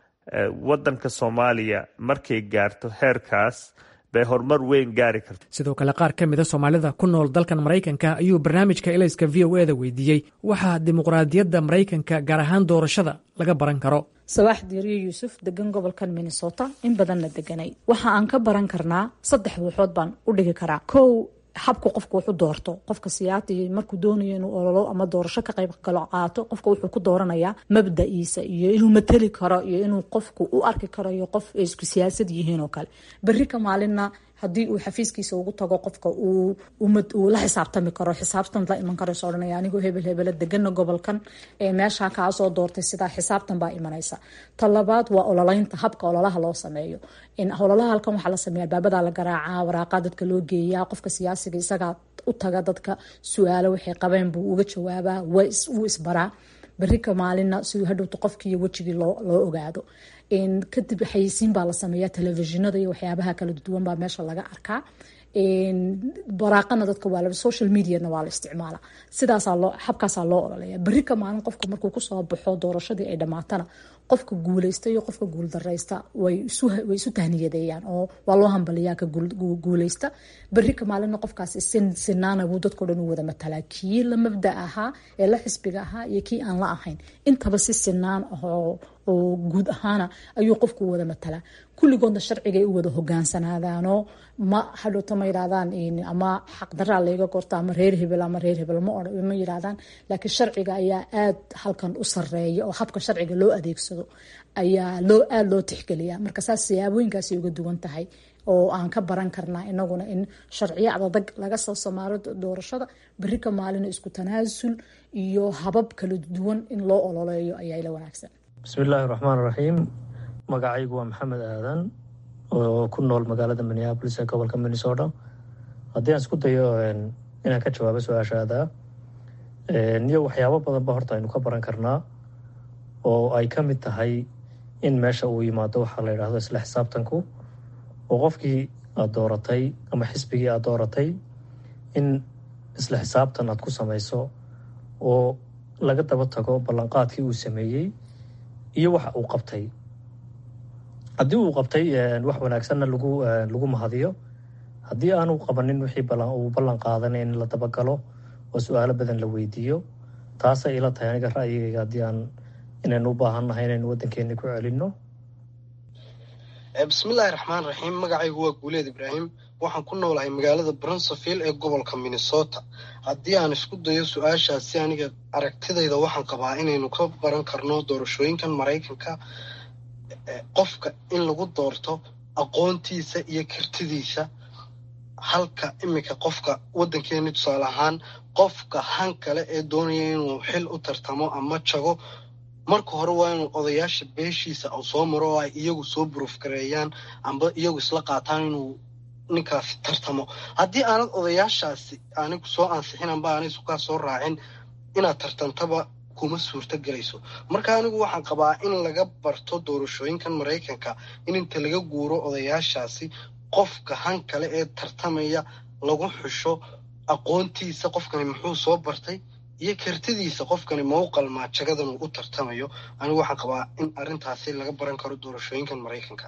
wadanka soomaaliya markay gaarto heerkaas bay horumar weyn gaari karta sidoo kale qaar ka mida soomaalida ku nool dalkan maraykanka ayuu barnaamijka elayska v o eda weydiiyey waxaa dimuqraadiyadda maraykanka gaar ahaan doorashada laga baran karo sabaax diiriyo yuusuf degan gobolkan minnesota in badanna deganay waxa aan ka baran karnaa saddex waxood baan u dhigi karaa kow habka qofku wuxuu doorto qofka siyaati markuu doonayo inuu ololo ama doorasho ka qayb galo qaato qofka wuxuu ku dooranayaa mabda'iisa iyo inuu matali karo iyo inuu qofku u arki karo iyo qof isku siyaasad yihiin oo kale berri ka maalinna haddii uu xafiiskiisa ugu tago qofka uu uu la xisaabtami karo xisaabtan la iman karo soodhanaya anigoo hebel hebela degana gobolkan ee meesha kaa soo doortay sidaa xisaabtan baa imanaysa talabaad waa ololaynta habka ololaha loo sameeyo in ololaha halkan waxaa la sameeyaa albaabada la garaacaa waraaqa dadka loo geeyaa qofka siyaasiga isagaa u taga dadka su-aalo waxay qabeen buu uga jawaabaa wuu isbaraa berri ka maalinna siduu hadhowta qofkiiyo wejigii loo loo ogaado kadib xayeysiin baa la sameeyaa telefishinada iyo waxyaabaha kala duwan baa meesha laga arkaa baraaqana dadka waa social mediana waa la isticmaala sidaasaa loo habkaasaa loo ololeeya berri ka maalin qofka markuu kusoo baxo doorashadii ay dhammaatana qofka guuleysta iyo qofka guuldareysta way isu way isu tahniyadeeyaan oo waa loo hambaliyaa ka guuleysta berri ka maalinna qofkaasi sin sinaana buu dadkoo dhan u wada matalaa kii la mabda ahaa ee la xisbiga ahaa iyo kii aan la ahayn intaba si sinaan ahoo oo guud ahaana ayuu qofku wada matalaa kulligoodna sharcigay u wada hogaansanaadaanoo ma hadhowta ma yidhahdaan ama xaqdaraa layga gorta ama reer hebel ama reer hebel ma yidhahdaan laakiin sharciga ayaa aad halkan u sareeya oo habka sharciga loo adeegsado ayaa loo aada loo tixgeliyaa marka saas siyaabooyinkaasay uga duwan tahay oo aan ka baran karnaa inaguna in sharciyo adadag laga soo samaaro doorashada berri ka maalina isku tanaasul iyo habab kala duwan in loo ololeeyo ayaa ila wanaagsan bismillaahi raxmaan raxiim magacaygu waa maxamed aadan oo ku nool magaalada minneapolis ee gobolka minnesota haddii aan isku dayo inaan ka jawaabo su-aashaada iyo waxyaabo badanba horta aynu ka baran karnaa oo ay ka mid tahay in meesha uu yimaado waxaa la yidhaahdo isla xisaabtanku oo qofkii aada dooratay ama xisbigii aada dooratay in isla xisaabtan aad ku samayso oo laga daba tago ballanqaadkii uu sameeyey iyo waxa uu qabtay haddii uu qabtay wax wanaagsanna lagu lagu mahadiyo haddii aanu qabanin wixii uu ballan qaadanay in la dabagalo oo su-aalo badan la weydiiyo taasay ila tahay aniga ra'yigayga haddii aan inaynu u baahan nahay inaynu waddankeena ku celinno bismillaahi raxmaan raxiim magacaygu waa guuleed ibraahim waxaan ku noolahay magaalada brunseville ee gobolka minnesota haddii aan isku dayo su-aashaasi aniga aragtidayda waxaan qabaa inaynu ka baran karno doorashooyinkan maraykanka qofka in lagu doorto aqoontiisa iyo kartidiisa halka iminka qofka waddankeeni tusaale ahaan qofka han kale ee doonaya inuu xil u tartamo ama jago marka hore waa inuu odayaasha beeshiisa uu soo maro oo ay iyagu soo buruuf gareeyaan amba iyagu isla qaataan inuu ninkaasi tartamo haddii aanad odayaashaasi anigu soo ansixin amba aanay sukaa soo raacin inaad tartantaba kuma suurto gelayso. marka anigu waxaan qabaa in laga barto doorashooyinkan maraykanka in inta laga guuro odayaashaasi qofka han kale ee tartamaya lagu xusho aqoontiisa, qofkani muxuu soo bartay iyo kartidiisa, qofkani ma u qalmaa jagadan uu u tartamayo. anigu waxaan qabaa in arrintaasi laga baran karo doorashooyinkan maraykanka.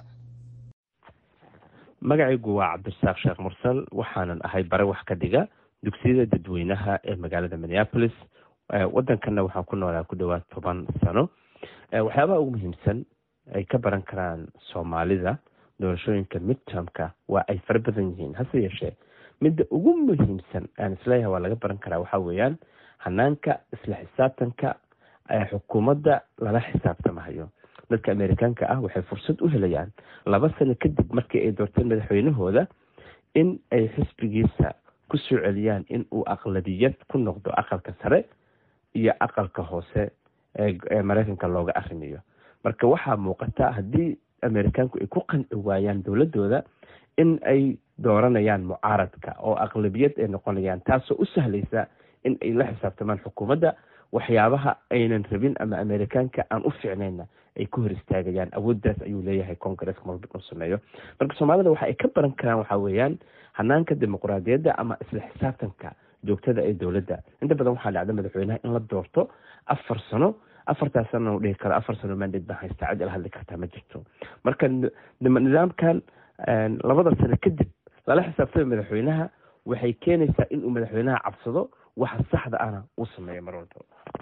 magacaygu waa cabdirasaaq sheekh mursal, waxaanan ahay bare wax ka dhiga dugsiyada dadweynaha ee magaalada minneapolis. wadankana waxaan ku noolaa ku dhawaad toban sano. waxyaabaha ugu muhiimsan ay ka baran karaan soomaalida doorashooyinka midtermka waa ay fara badan yihiin. hase yeeshee midda ugu muhiimsan aan isleeyahay waa laga baran karaa waxaa weeyaan hanaanka isla xisaabtanka ee xukuumadda lala xisaabtamahayo. dadka amerikaanka ah waxay fursad u helayaan laba sano kadib markii ay doorteen madaxweynahooda in ay xisbigiisa ku soo celiyaan in uu aqladiyad ku noqdo aqalka sare iyo aqalka hoose ee maraykanka looga arrimiyo. marka waxaa muuqata haddii amerikaanku ay ku qanci waayaan dowladooda in ay dooranayaan mucaaradka oo aqlabiyad ay noqonayaan, taasoo u sahlaysa in ay la xisaabtamaan xukuumadda waxyaabaha aynan rabin ama amerikaanka aan u fiicnayna ay ku hor istaagayaan. awooddaas ayuu leeyahay congaresska marba uu sameeyo. marka soomaalida waxa ay ka baran karaan waxaa weeyaan hanaanka dimuqraadiyadda ama isla xisaabtanka joogtada ee dowladda. inta badan waxaa dhacda madaxweynaha in la doorto afar sano afartaas sana u dhihi karo afar sano mandate baan haystaa, cid ila hadli kartaa ma jirto. marka nidaamkan labada sano kadib lala xisaabtama madaxweynaha waxay keenaysaa inuu madaxweynaha cabsado waxa saxda ahna uu sameeyo mar walba.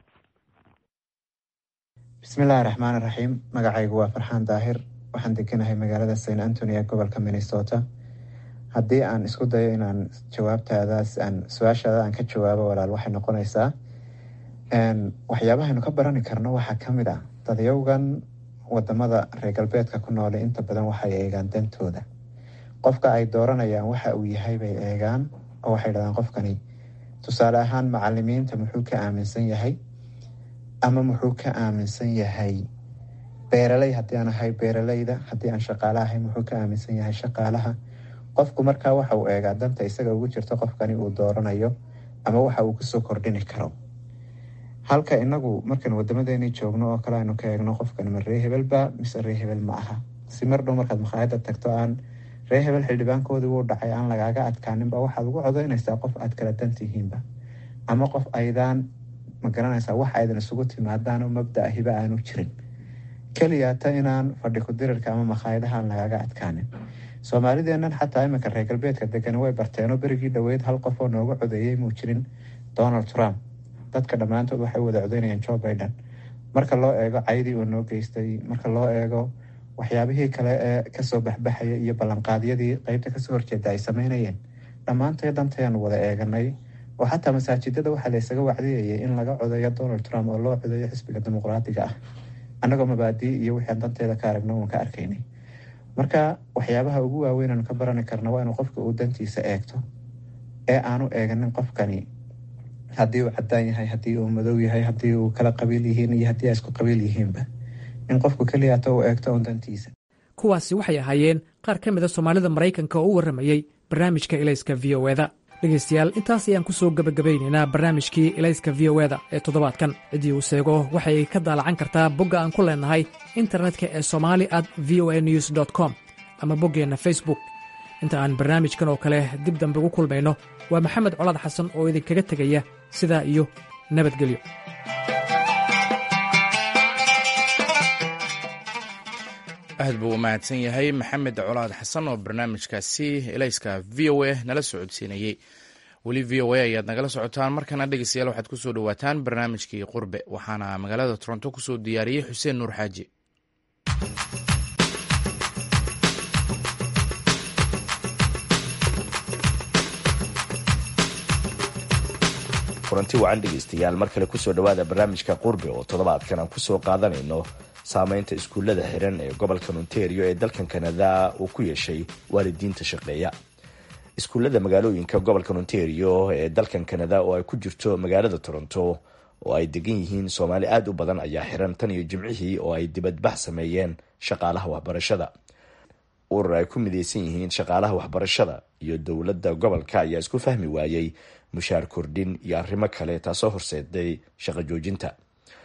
bismillahi raxmaan raxiim. magacaygu waa farxaan daahir, waxaan deganahay magaalada saint antony ee gobolka minnesota. haddii aan isku dayo inaan jawaabtaadaas aan su-aashaada aan ka jawaabo walaal, waxay noqonaysaa waxyaabahaynu ka barani karno waxaa ka mid ah dadyowgan wadamada reer galbeedka ku noole inta badan waxay eegaan dantooda. qofka ay dooranayaan waxa uu yahay bay eegaan oo waxay dhahdaan qofkani tusaale ahaan macalimiinta muxuu ka aaminsan yahay, ama muxuu ka aaminsan yahay beeraley haddii aan ahay beeraleyda, haddii aan shaqaale ahay muxuu ka aaminsan yahay shaqaalaha. qofku markaa waxa uu eegaa danta isaga ugu jirto qofkani uu dooranayo ama waxa uu kusoo kordhini karo. halka inagu markaan wadamadeeni joogno oo kale aynu ka eegno qofkani ma ree hebelba mise ree hebel ma aha. si mar dhow markaad makhaayada tagto aan ree hebel xildhibaankoodii wuu dhacay aan lagaaga adkaaninba waxaad ugu codaynaysaa qof aad kala dantihiinba, ama qof aydaan ma garanaysaa wax aydan isugu timaadaan oo mabda hiba aanu jirin, keliyaata inaan fadhi ku-dirirka ama makhaayadahaan lagaaga adkaanin. soomaalideennan xataa iminka reer galbeedka degan way barteenoo berigii dhoweyd hal qof oo nooga codeeyey muu jirin donald trump. dadka dhammaantood waxay u wada codeynayaan joe biden. marka loo eego caydii uu noo geystay, marka loo eego waxyaabihii kale ee kasoo baxbaxaya iyo ballanqaadyadii qeybta kasoo horjeeda ay sameynayeen, dhammaantay dantayaanu wada eeganay. oo xataa masaajidada waxaa la isaga wacdiyayay in laga codeeyo donald trump oo loo codeeyo xisbiga dimuqraadiga ah, annagoo mabaadii iyo wixii aan danteeda ka aragno uun ka arkaynay. marka waxyaabaha ugu waaweyn aanu ka barani karno waa inuu qofka uu dantiisa eegto ee aanu eeganin qofkani haddii uu cadaan yahay, haddii uu madow yahay, haddii uu kala qabiil yihiin iyo haddii ay isku qabiil yihiinba, in qofku keliyaata uu eegto uun dantiisa. kuwaasi waxay ahaayeen qaar ka mida soomaalida maraykanka oo u warramayey barnaamijka ilayska v o eda. dhegaystayaal, intaas ayaan ku soo gebagabaynaynaa barnaamijkii ilayska v o eda ee toddobaadkan. ciddii uu seego waxay ka daalacan kartaa bogga aan ku leenahay internetka ee somali at v o a news dot com ama boggeenna facebook. inta aan barnaamijkan oo kale dib dambe ugu kulmayno, waa maxamed colaad xasan oo idinkaga tegaya sidaa iyo nabadgelyo. aad buu u mahadsan yahay maxamed colaad xasan oo barnaamijkaasi ilayska v o a nala socodsiinayey. weli v o a ayaad nagala socotaan. markana dhegeystayaal waxaad ku soo dhowaataan barnaamijkii qurbe, waxaana magaalada toronto ku soo diyaariyey xuseen nuur xaaji. kulanti wacan dhegeystayaal, mar kale kusoo dhawaada barnaamijka qurbe oo toddobaadkan aan kusoo qaadanayno saameynta iskuullada xiran ee gobolkan ontario ee dalkan kanada uu ku yeeshay waalidiinta shaqeeya. iskuullada magaalooyinka gobolkan ontario ee dalkan kanada oo ay ku jirto magaalada toronto oo ay degan yihiin soomaali aada u badan ayaa xiran tan iyo jimcihii oo ay dibadbax sameeyeen shaqaalaha waxbarashada. urur ay ku midaysan yihiin shaqaalaha waxbarashada iyo dowladda gobolka ayaa isku fahmi waayey mushaar kordhin iyo arrimo kale, taasoo horseeday shaqo joojinta.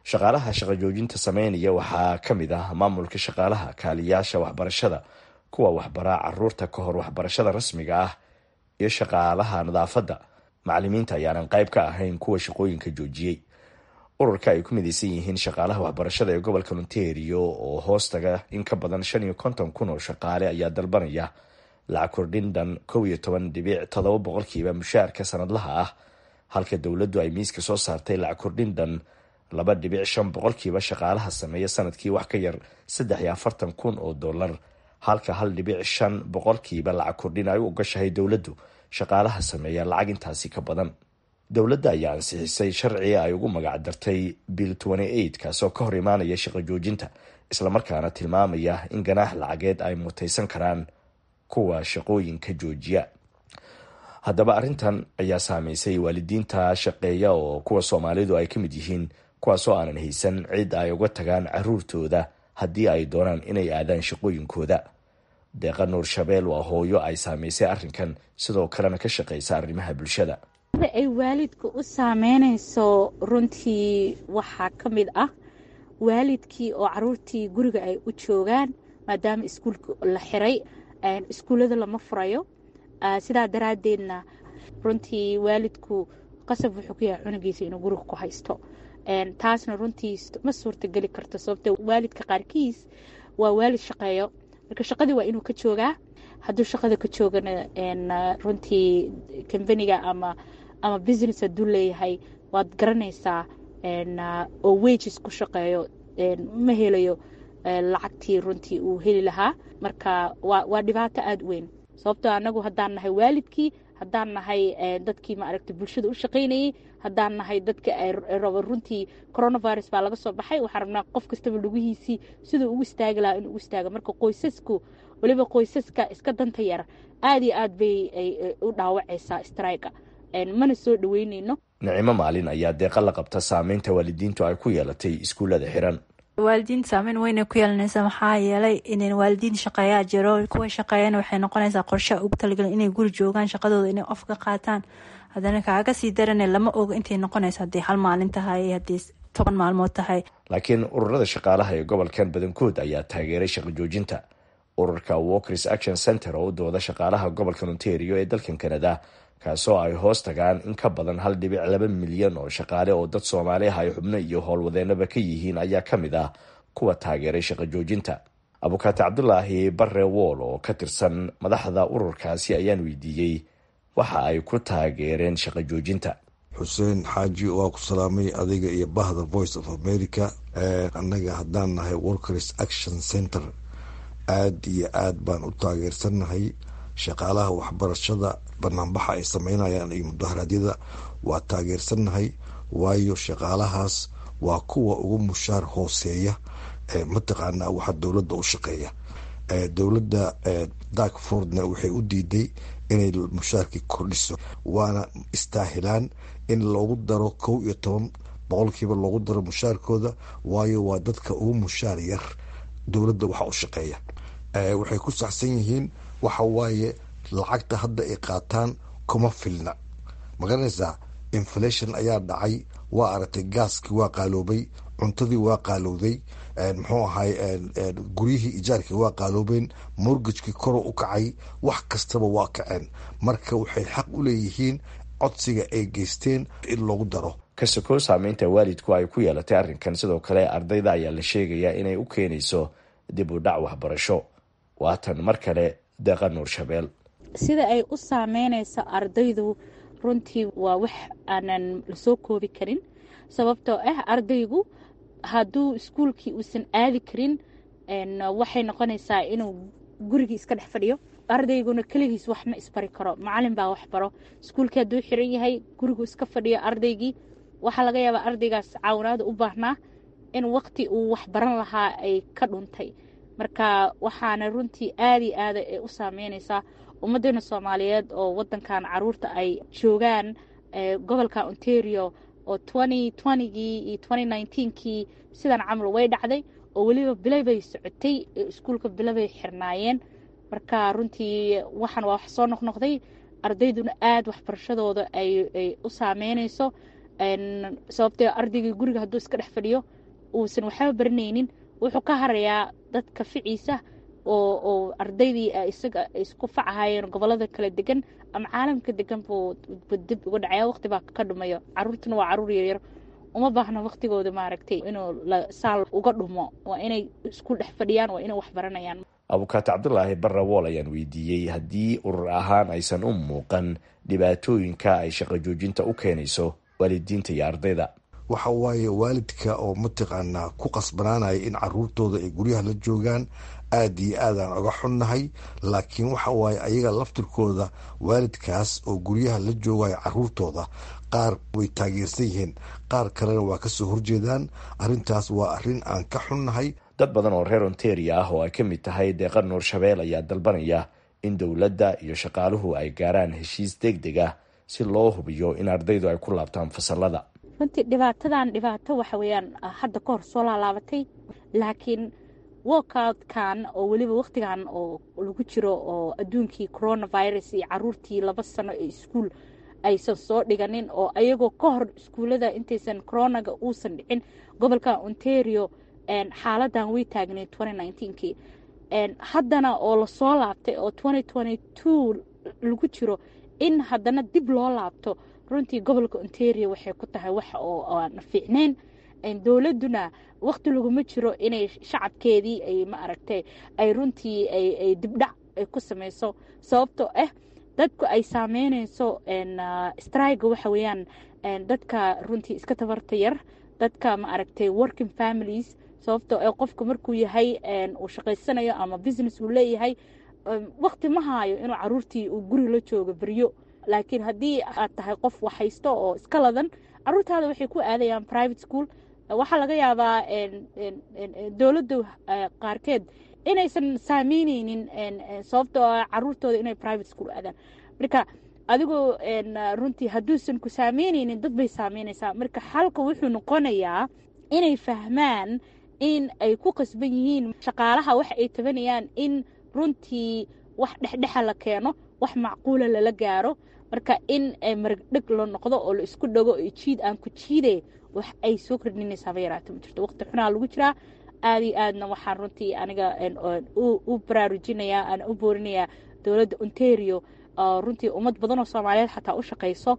shaqaalaha shaqo joojinta sameynaya waxaa ka mid ah maamulka shaqaalaha, kaaliyaasha waxbarashada, kuwa waxbaraa caruurta ka hor waxbarashada rasmiga ah, iyo shaqaalaha nadaafadda. macalimiinta ayaanan qayb ka ahayn kuwa shaqooyinka joojiyey. ururka ay ku midaysan yihiin shaqaalaha waxbarashada ee gobolka Ontario oo hoostaga in ka badan shan iyo konton kun oo shaqaale ayaa dalbanaya lacag kordhin dhan kow iyo toban dhibic toddoba boqolkiiba mushaarka sanadlaha ah, halka dowladdu ay miiska soo saartay lacag kordhin dhan laba dhibic shan boqolkiiba shaqaalaha sameeya sanadkii wax ka yar saddex iyo afartan kun oo dollar, halka hal dhibic shan boqolkiiba lacag kordhin ay u ogashahay dowladdu shaqaalaha sameeya lacag intaasi ka badan. dowladda ayaa ansixisay sharci ay ugu magac dartay bill twenty-eight kaasoo ka hor imaanaya shaqo joojinta, islamarkaana tilmaamaya in ganaax lacageed ay mutaysan karaan kuwa shaqooyinka joojiya. haddaba arrintan ayaa saameysay waalidiinta shaqeeya oo kuwa Soomaalidu ay ka mid yihiin, kuwaasoo aanan haysan cid ay uga tagaan caruurtooda haddii ay doonaan inay aadaan shaqooyinkooda. Deeqa Nuur Shabeel waa hooyo ay saameysay arrinkan, sidoo kalena ka shaqeysa arrimaha bulshada. ay waalidka u saameynayso runtii waxaa ka mid ah waalidkii oo caruurtii guriga ay u joogaan maadaama iskuulka la xiray, iskuullada lama furayo. sidaa daraaddeedna runtii waalidku qasab wuxuu ku yahay cunugiisa inuu guriga ku haysto. taasna runtii ma suurtageli karto sababtoo waalidka qaarkiis waa waalid shaqeeyo, marka shaqadii waa inuu ka joogaa. hadduu shaqada ka joogana runtii kambaniga ama ama business hadduu leeyahay waad garanaysaa oo wages ku shaqeeyo ma helayo lacagtii runtii uu heli lahaa. marka waa waa dhibaato aada weyn sababtoo anagu haddaan nahay waalidkii, haddaan nahay dadkii maaragtay bulshada u shaqaynayay, haddaan nahay dadka ay rabo runtii coronavirus baa laga soo baxay, waxaan rabnaa qof kastaba lugihiisii siduu ugu istaagi lahaa inuu ugu istaago. marka qoysasku waliba qoysaska iska danta yar aada iyo aad bay u dhaawacaysaa strike mana soo dhaweyneyno. Nicimo Maalin ayaa deeqa la qabta saameynta waalidiintu ay ku yeelatay iskuullada xiran. waalidiinta saameyn weyn ku yeelanaysa maxaa yeelay in waalidiin shaqeeyaa jiro, kuwa shaqeeyana waxay noqonaysaa qorshe ugu talagalay inay guri joogaan, shaqadooda inay off ka qaataan. haddana kaaga sii darane lama oga intay noqonaysa haddii hal maalin tahay, haddii toban maalmood tahay. laakiin ururada shaqaalaha ee gobolkan badankood ayaa taageeray shaqo joojinta. ururka Workers Action Center oo u dooda shaqaalaha gobolka Ontario ee dalkan Canada, kaasoo ay hoos tagaan in ka badan hal dhibic laba milyan oo shaqaale oo dad Soomaali ah ay xubno iyo howlwadeenaba ka yihiin, ayaa ka mid ah kuwa taageeray shaqo joojinta. Abukaati Cabdulaahi Barre Wall oo ka tirsan madaxda ururkaasi ayaan weydiiyey waxa ay ku taageereen shaqo joojinta. xuseen xaaji waa ku salaamay adiga iyo bahda Voice of America. annaga haddaan nahay Workers Action Center aad iyo aad baan u taageersannahay shaqaalaha waxbarashada. banaanbaxa ay sameynayaan iyo mudaharaadyada waa taageersannahay, waayo shaqaalahaas waa kuwa ugu mushaar hooseeya mataqaanaa waxa dowladda u shaqeeya. dowladda Darkfordna waxay u diiday inay mushaarkii kordhiso, waana istaahilaan in loogu daro kow iyo toban boqolkiiba loogu daro mushaarkooda, waayo waa dadka ugu mushaar yar dowladda waxa u shaqeeya. waxay ku saxsan yihiin waxa waaye lacagta hadda ay qaataan kuma filna, magaranaysaa inflation ayaa dhacay, waa aragtay gaaskii waa qaaloobay, cuntadii waa qaalowday, muxuu ahay guryihii ijaarkii waa qaaloobeen, mortgagekii koro u kacay, wax kastaba waa kaceen. marka waxay xaq u leeyihiin codsiga ay geysteen in loogu daro. kasakoo saameynta waalidku ay ku yeelatay arrinkan, sidoo kale ardayda ayaa la sheegayaa inay u keenayso dib u dhac waxbarasho. waatan mar kale Deeqa Nuur Shabeel. sida ay u saameynaysa ardaydu runtii waa wax aanan lasoo koobi karin, sababtoo ah ardaygu hadduu iskuulkii uusan aadi karin waxay noqonaysaa inuu gurigii iska dhex fadhiyo. ardayguna keligiis wax ma isbari karo, macalin baa wax baro. iskuulkii hadduu xiran yahay gurigu iska fadhiyo ardaygii, waxaa laga yaabaa ardaygaas caawinaada u baahnaa in waqti uu wax baran lahaa ay ka dhuntay. marka waxaana runtii aada iyo aada u saameynaysaa ummadeena Soomaaliyeed oo wadankan caruurta ay joogaan gobolka Ontario oo twenty twentygii iyo twenty nineteenkii sidan camal way dhacday oo weliba bilay bay socotay, iskuulka bilay bay xirnaayeen. marka runtii waxaan waa wax soo noqnoqday, ardayduna aada waxbarashadooda ay u saameynayso. sababtee ardaygii guriga hadduu iska dhex fadhiyo uusan waxba baranaynin wuxuu ka harayaa dadka ficiisa oo oo ardaydii isaga isku facahayeen gobolada kala degan ama caalamka degan buu dib uga dhacaya waqti baa ka dhumayo caruurtuna waa caruur yaryar uma baahna waqtigooda maaragtay inuu saal uga dhumo waa inay isku dhex fadhiyaan waa inay wax baranayaan. abukaate cabdulaahi barre wool ayaan weydiiyey haddii urur ahaan aysan u muuqan dhibaatooyinka ay shaqo joojinta u keenayso waalidiinta iyo ardayda. waxa waaye waalidka oo mataqaanaa ku qasbanaanaya in caruurtooda ay guryaha la joogaan aad iyo aadaan oga xunnahay, laakiin waxa waaye ayaga laftirkooda waalidkaas oo guryaha la joogaya caruurtooda qaar way taageersan yihiin, qaar kalena waa kasoo horjeedaan. arrintaas waa arrin aan ka xunnahay. dad badan oo reer ontario ah oo ay ka mid tahay deeqa nuur shabeel ayaa dalbanaya in dowladda iyo shaqaaluhu ay gaaraan heshiis deg deg ah si loo hubiyo in ardaydu ay ku laabtaan fasalada. runtii dhibaatadan dhibaato waxa weeyaan hadda ka hor soo laalaabatay, laakiin walkoutkan oo weliba waqtigan oo lagu jiro oo adduunkii coronavirus iyo caruurtii laba sano ee iskuul aysan soo dhiganin oo ayagoo ka hor iskuullada intaysan coronaga uusan dhicin gobolka ontario xaaladan way taagnay kii haddana oo lasoo laabtay oo lagu jiro in haddana dib loo laabto runtii gobolka ontario waxay ku tahay wax oo aan fiicnayn. dowladuna waqti laguma jiro inay shacabkeedii ay ma aragtay ay runtii ay dibdhac ay ku samayso sababtoo ah dadku ay saameynayso strike waxa weeyaan dadka runtii iska tabarta yar, dadka ma aragtay working families, sababtoo ah qofku markuu yahay uu shaqaysanayo ama business uu leeyahay waqti ma haayo inuu caruurtii uu guri la joogo beryo. laakiin haddii aad tahay qof wax haysto oo iska ladan caruurtaada waxay ku aadayaan private school. waxaa laga yaabaa dowladda qaarkeed inaysan saameyneynin sababtoo ah caruurtooda inay private school aadaan. marka adigoo runtii hadduusan ku saameyneynin dad bay saameynaysaa. marka xalka wuxuu noqonayaa inay fahmaan in ay ku qasban yihiin shaqaalaha waxa ay tabanayaan in runtii wax dhexdhexa la keeno, wax macquula lala gaaro. marka in maragdheg la noqdo oo la isku dhago oo jiid aan ku jiide wax ay soo kordhinaysaa bayaraata ma jirto. waqti xunaa lagu jiraa aad iyo aadna waxaan runtii aniga u baraarujinayaa aan u boorinayaa dowladda ontario runtii ummad badan oo soomaaliyeed xataa u shaqayso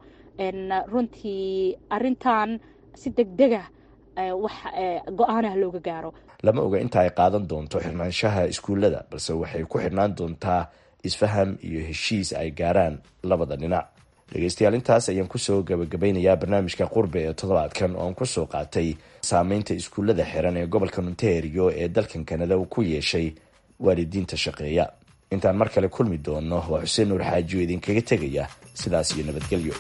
runtii arintan si degdega wax go-aanah looga gaaro. lama oga inta ay qaadan doonto xirnaanshaha iskuullada, balse waxay ku xirnaan doontaa isfaham iyo heshiis ay gaaraan labada dhinac. dhegeystayaal, intaas ayaan kusoo gabagabaynayaa barnaamijka qurbe ee toddobaadkan oo aan kusoo qaatay saameynta iskuullada xiran ee gobolka ontario ee dalkan kanada uu ku yeeshay waalidiinta shaqeeya. intaan mar kale kulmi doono waa xuseen nuur xaaji oo idinkaga tegaya sidaas iyo nabadgelyo.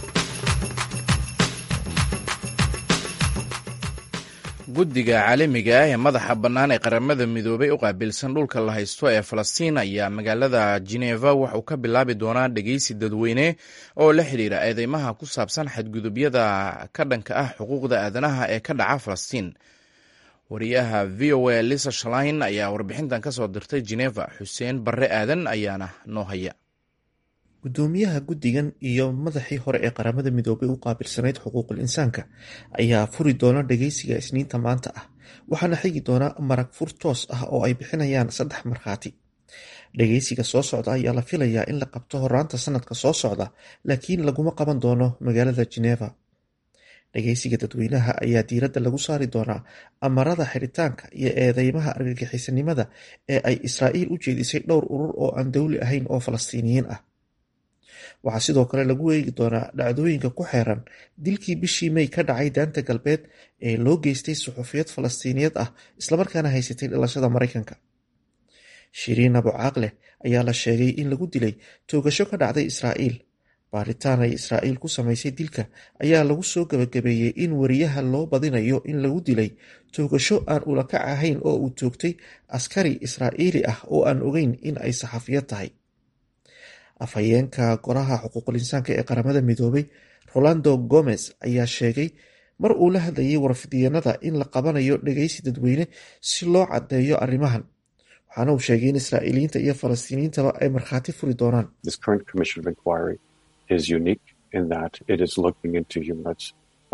guddiga caalamiga ah ee madaxa bannaan ee qaramada midoobay u qaabilsan dhulka la haysto ee falastiin ayaa magaalada geneva waxauu ka bilaabi doonaa dhegeysi dadweyne oo la xidhiira eedeymaha ku saabsan xadgudubyada ka dhanka ah xuquuqda aadanaha ee ka dhaca falastiin. wariyaha v o a lisa shalain ayaa warbixintan ka soo dirtay geneva. xuseen barre aadan ayaana noo haya. gudoomiyaha guddigan iyo madaxii hore ee qaramada midoobay u qaabilsanayd xuquuqul insaanka ayaa furi doona dhageysiga isniinta maanta ah, waxaana xigi doona marag fur toos ah oo ay bixinayaan saddex markhaati. dhageysiga soo socda ayaa la filayaa in la qabto horaanta sanadka soo socda, laakiin laguma qaban doono magaalada geneva. dhageysiga dadweynaha ayaa diiradda lagu saari doonaa amarada xiritaanka iyo eedeymaha argagixisanimada ee ay israa'iil u jeedisay dhowr urur oo aan dowli ahayn oo falastiiniyiin ah. waxaa sidoo kale lagu eegi doonaa dhacdooyinka ku xeeran dilkii bishii May ka dhacay daanta galbeed ee loo geystay suxufiyad falastiiniyad ah islamarkaana haysatay dhalashada Mareykanka. Shiriin Abu Caaqle ayaa la sheegay in lagu dilay toogasho ka dhacday Israa'iil. baaritaan ay Israa'iil ku samaysay dilka ayaa lagu soo gabagabeeyey in wariyaha loo badinayo in lagu dilay toogasho aan ulakac ahayn oo uu toogtay askari Israa'iili ah oo aan ogeyn in ay saxafiyad tahay. afhayeenka golaha xuquuqul insaanka ee qaramada midoobay Rolando Gomez ayaa sheegay mar uu la hadlayay warfidyeenada in la qabanayo dhageysi dadweyne si loo caddeeyo arrimahan. waxaana uu sheegay in Israa'iiliyiinta iyo Falastiiniyiintaba ay markhaati furi doonaan. is unique in that it is looking into human rights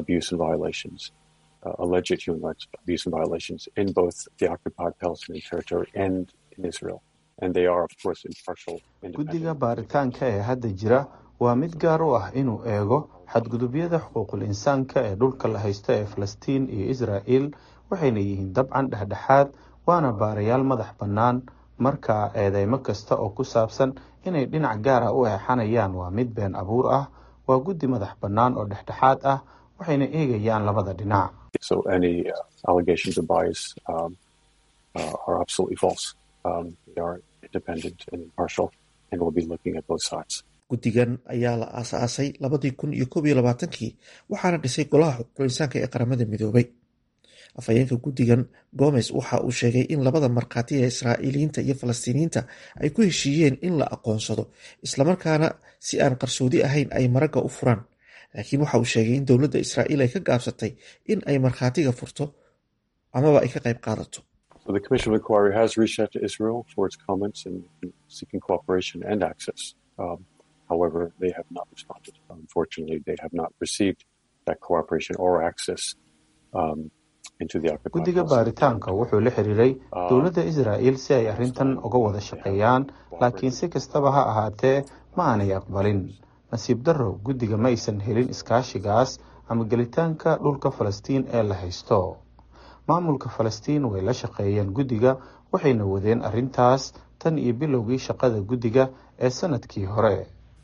abuse and violations, uh, alleged human rights abuse and violations in both the occupied Palestinian territory and in Israel. And they are, of course, impartial. guddiga baaritaanka ee hadda jira waa mid gaar u ah inuu eego xadgudubyada xuquuqul insaanka ee dhulka la haysto ee Falastiin iyo Israa'iil, waxayna yihiin dabcan dhexdhexaad, waana baarayaal madax bannaan. marka eedeymo kasta oo ku saabsan inay dhinac gaar ah u eexanayaan waa mid been abuur ah. waa guddi madax bannaan oo dhexdhexaad ah, waxayna eegayaan labada dhinac. So any uh, allegations of bias um, uh, are absolutely false. Um, they are independent and impartial, and we'll be looking at both sides. guddigan ayaa la aasaasay labadii kun iyo koob iyo labaatankii waxaana dhisay golaha xuquuqul insaanka ee qaramada midoobay. afhayeenka guddigan Gomes waxa uu sheegay in labada markhaati ee Israa'iiliyiinta iyo Falastiiniyiinta ay ku heshiiyeen in la aqoonsado, islamarkaana si aan qarsoodi ahayn ay maragga u furaan. laakiin waxa uu sheegay in dowladda Israa'iil ay ka gaabsatay in ay markhaatiga furto amaba ay ka qayb qaadato. So the Commission of Inquiry has reached out to Israel for its comments in seeking cooperation and access. Um, however, they have not responded. Unfortunately, they have not received that cooperation or access um, into the occupied. guddiga baaritaanka wuxuu la xiriiray dowladda Israa'iil si ay arrintan uga wada shaqeeyaan, laakiin si kastaba ha ahaatee ma aanay aqbalin. nasiib darro, guddiga ma aysan helin iskaashigaas ama gelitaanka dhulka Falastiin ee la haysto. maamulka Falastiin way la shaqeeyeen guddiga, waxayna wadeen arrintaas tan iyo bilowgii shaqada guddiga ee sanadkii hore.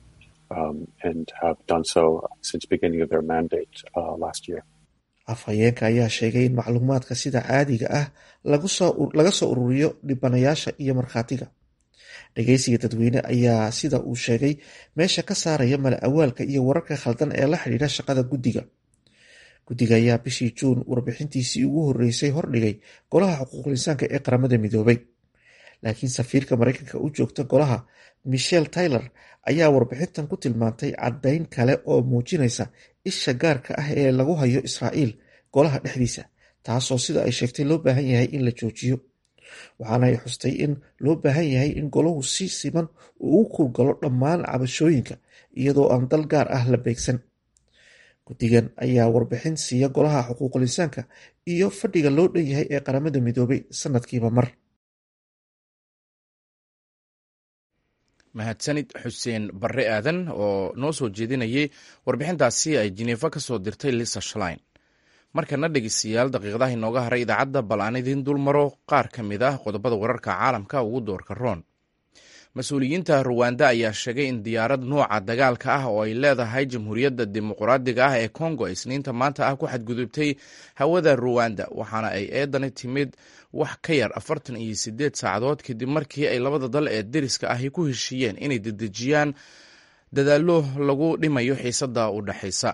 Um, and have done so since beginning of their mandate uh, last year. afhayeenka ayaa sheegay in macluumaadka sida caadiga ah laga soo ururiyo dhibanayaasha iyo markhaatiga. dhageysiga dadweyne ayaa sida uu sheegay meesha ka saaraya mala awaalka iyo wararka khaldan ee la xidhiidha shaqada guddiga. guddiga ayaa bishii Juun warbixintiisii ugu horeysay hordhigay golaha xuquuqul insaanka ee qaramada midoobay, laakiin safiirka Mareykanka u joogta golaha Michelle Taylor ayaa warbixintan ku tilmaantay caddayn kale oo muujinaysa isha gaarka ah ee lagu hayo Israa'iil golaha dhexdiisa, taasoo sida ay sheegtay loo baahan yahay in la joojiyo. waxaana ay xustay in loo baahan yahay in golahu si siman uu u kurgalo dhammaan cabashooyinka iyadoo aan dal gaar ah la beegsan. guddigan ayaa warbixin siiya golaha xuquuqul insaanka iyo fadhiga loo dhan yahay ee qaramada midoobay sanadkiiba mar. mahadsanid xuseen barre aadan oo noo soo jeedinayay warbixintaasi ay Geneva ka soo dirtay Lisa Schlein. markana dhegeystayaal, daqiiqadaha inooga haray idaacadda bal aan idiin dul maro qaar ka mid ah qodobada wararka caalamka ugu doorka roon. mas-uuliyiinta Ruwanda ayaa sheegay in diyaarad nooca dagaalka ah oo ay leedahay Jamhuuriyadda Dimuqraadiga ah ee Congo isniinta maanta ah ku xadgudubtay hawada Ruwanda, waxaana ay eedani timid wax ka yar afartan iyo sideed saacadood kadib markii ay labada dal ee deriska ahi ku heshiiyeen inay dedejiyaan dadaallo lagu dhimayo xiisadda u dhaxaysa.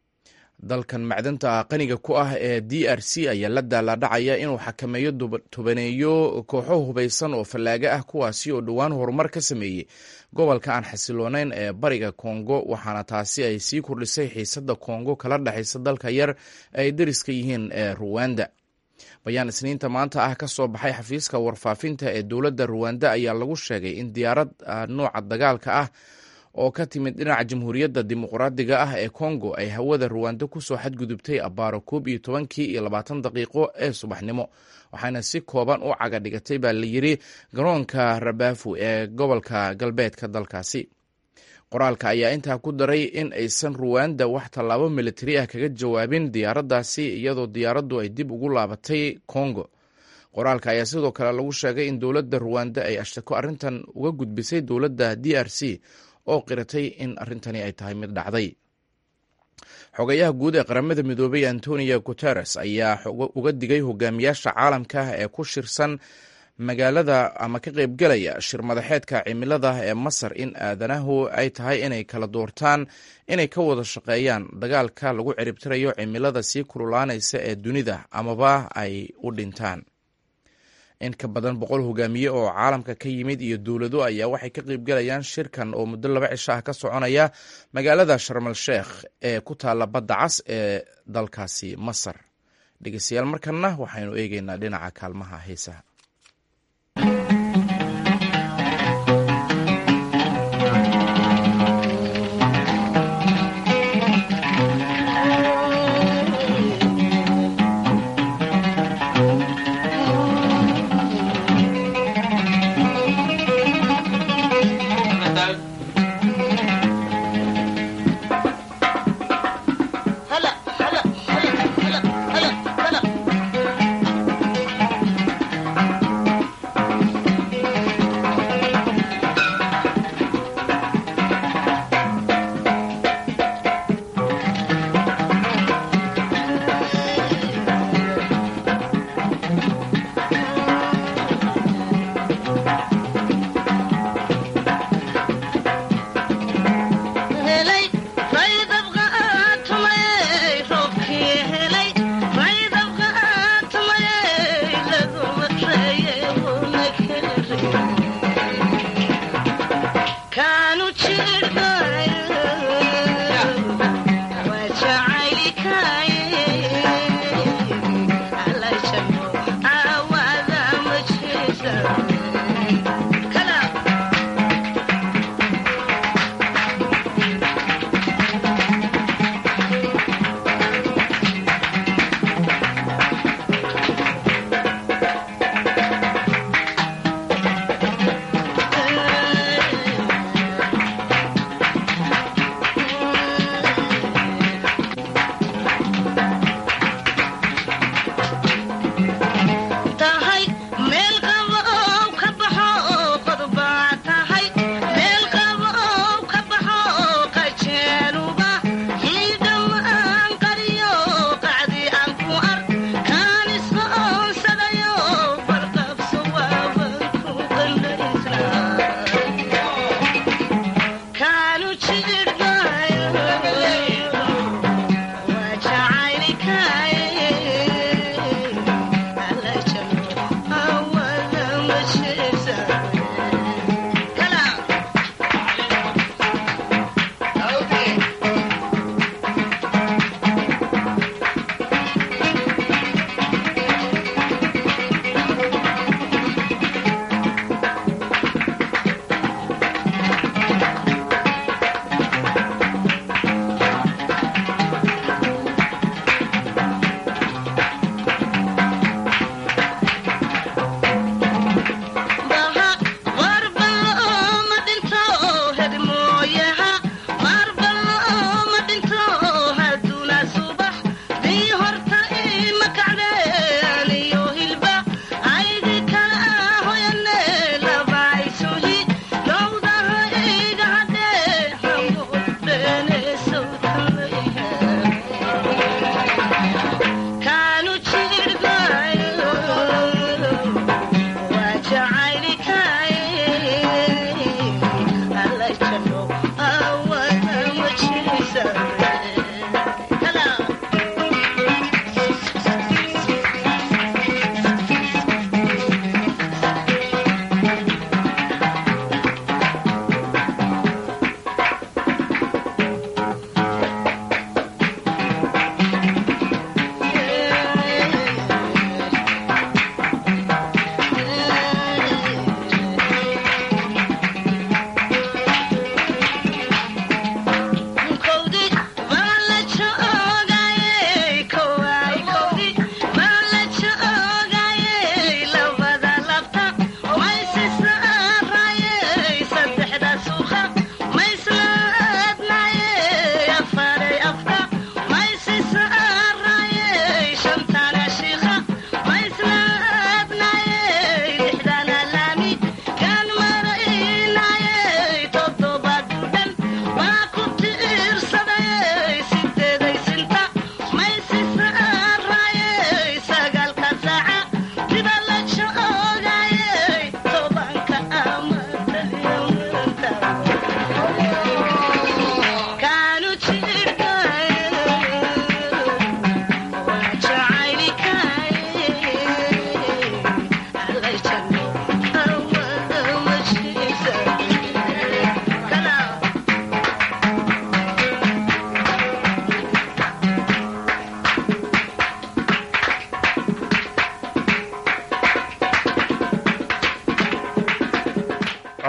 dalkan macdanta qaniga ku ah ee D R C ayaa la daaladhacaya inuu xakameeyo tobaneeyo kooxo hubaysan oo fallaaga ah, kuwaasi oo dhowaan horumar ka sameeyey gobolka aan xasiloonayn ee bariga Congo, waxaana taasi ay sii kordhisay xiisadda Congo kala dhaxaysa dalka yar ay deriska yihiin ee Rwanda. bayaan isniinta maanta ah ka soo baxay xafiiska warfaafinta ee dowladda Rwanda ayaa lagu sheegay in diyaarad nooca dagaalka ah oo ka timid dhinaca Jamhuuriyadda Dimuqraadiga ah ee Congo ay hawada Rwanda ku soo xadgudubtay abaaro koob iyo tobankii iyo labaatan daqiiqo ee subaxnimo, waxaana si kooban u caga dhigatay baa la yiri garoonka Rabafu ee gobolka galbeedka dalkaasi. qoraalka ayaa intaa ku daray in aysan Rwanda wax tallaabo militari ah kaga jawaabin diyaaraddaasi, iyadoo diyaaraddu ay dib ugu laabatay Congo. qoraalka ayaa sidoo kale lagu sheegay in dowladda Rwanda ay ashtako arrintan uga gudbisay dowladda D R C oo qiratay in arrintani ay tahay mid dhacday. xogayaha guud ee qaramada midoobay Antonio Guterres ayaa uga digay hogaamiyaasha caalamka ee ku shirsan magaalada ama ka qaybgalaya shir madaxeedka cimilada ee Masar in aadanahu ay tahay inay kala doortaan inay ka wada shaqeeyaan dagaalka lagu ciribtirayo cimilada sii kululaanaysa ee dunida amaba ay u dhintaan. in ka badan boqol hogaamiye oo caalamka ka yimid iyo dowlado ayaa waxay ka qaybgalayaan shirkan oo muddo laba cisho ah ka soconaya magaalada Sharm el Sheikh ee ku taalla badda cas ee dalkaasi Masar. dhegeystayaal, markana waxaynu eegaynaa dhinaca kaalmaha heesaha.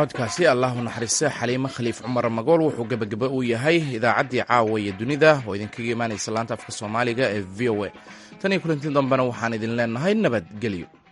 codkaasi allahu naxariista xaliimo khaliif cumar magool wuxuu gebageba u yahay idaacaddii caawa iyo dunida oo idinkaga imaanaysa laanta afka soomaaliga ee v o a tan iyo kulantii dambena waxaan idin leenahay nabadgelyo.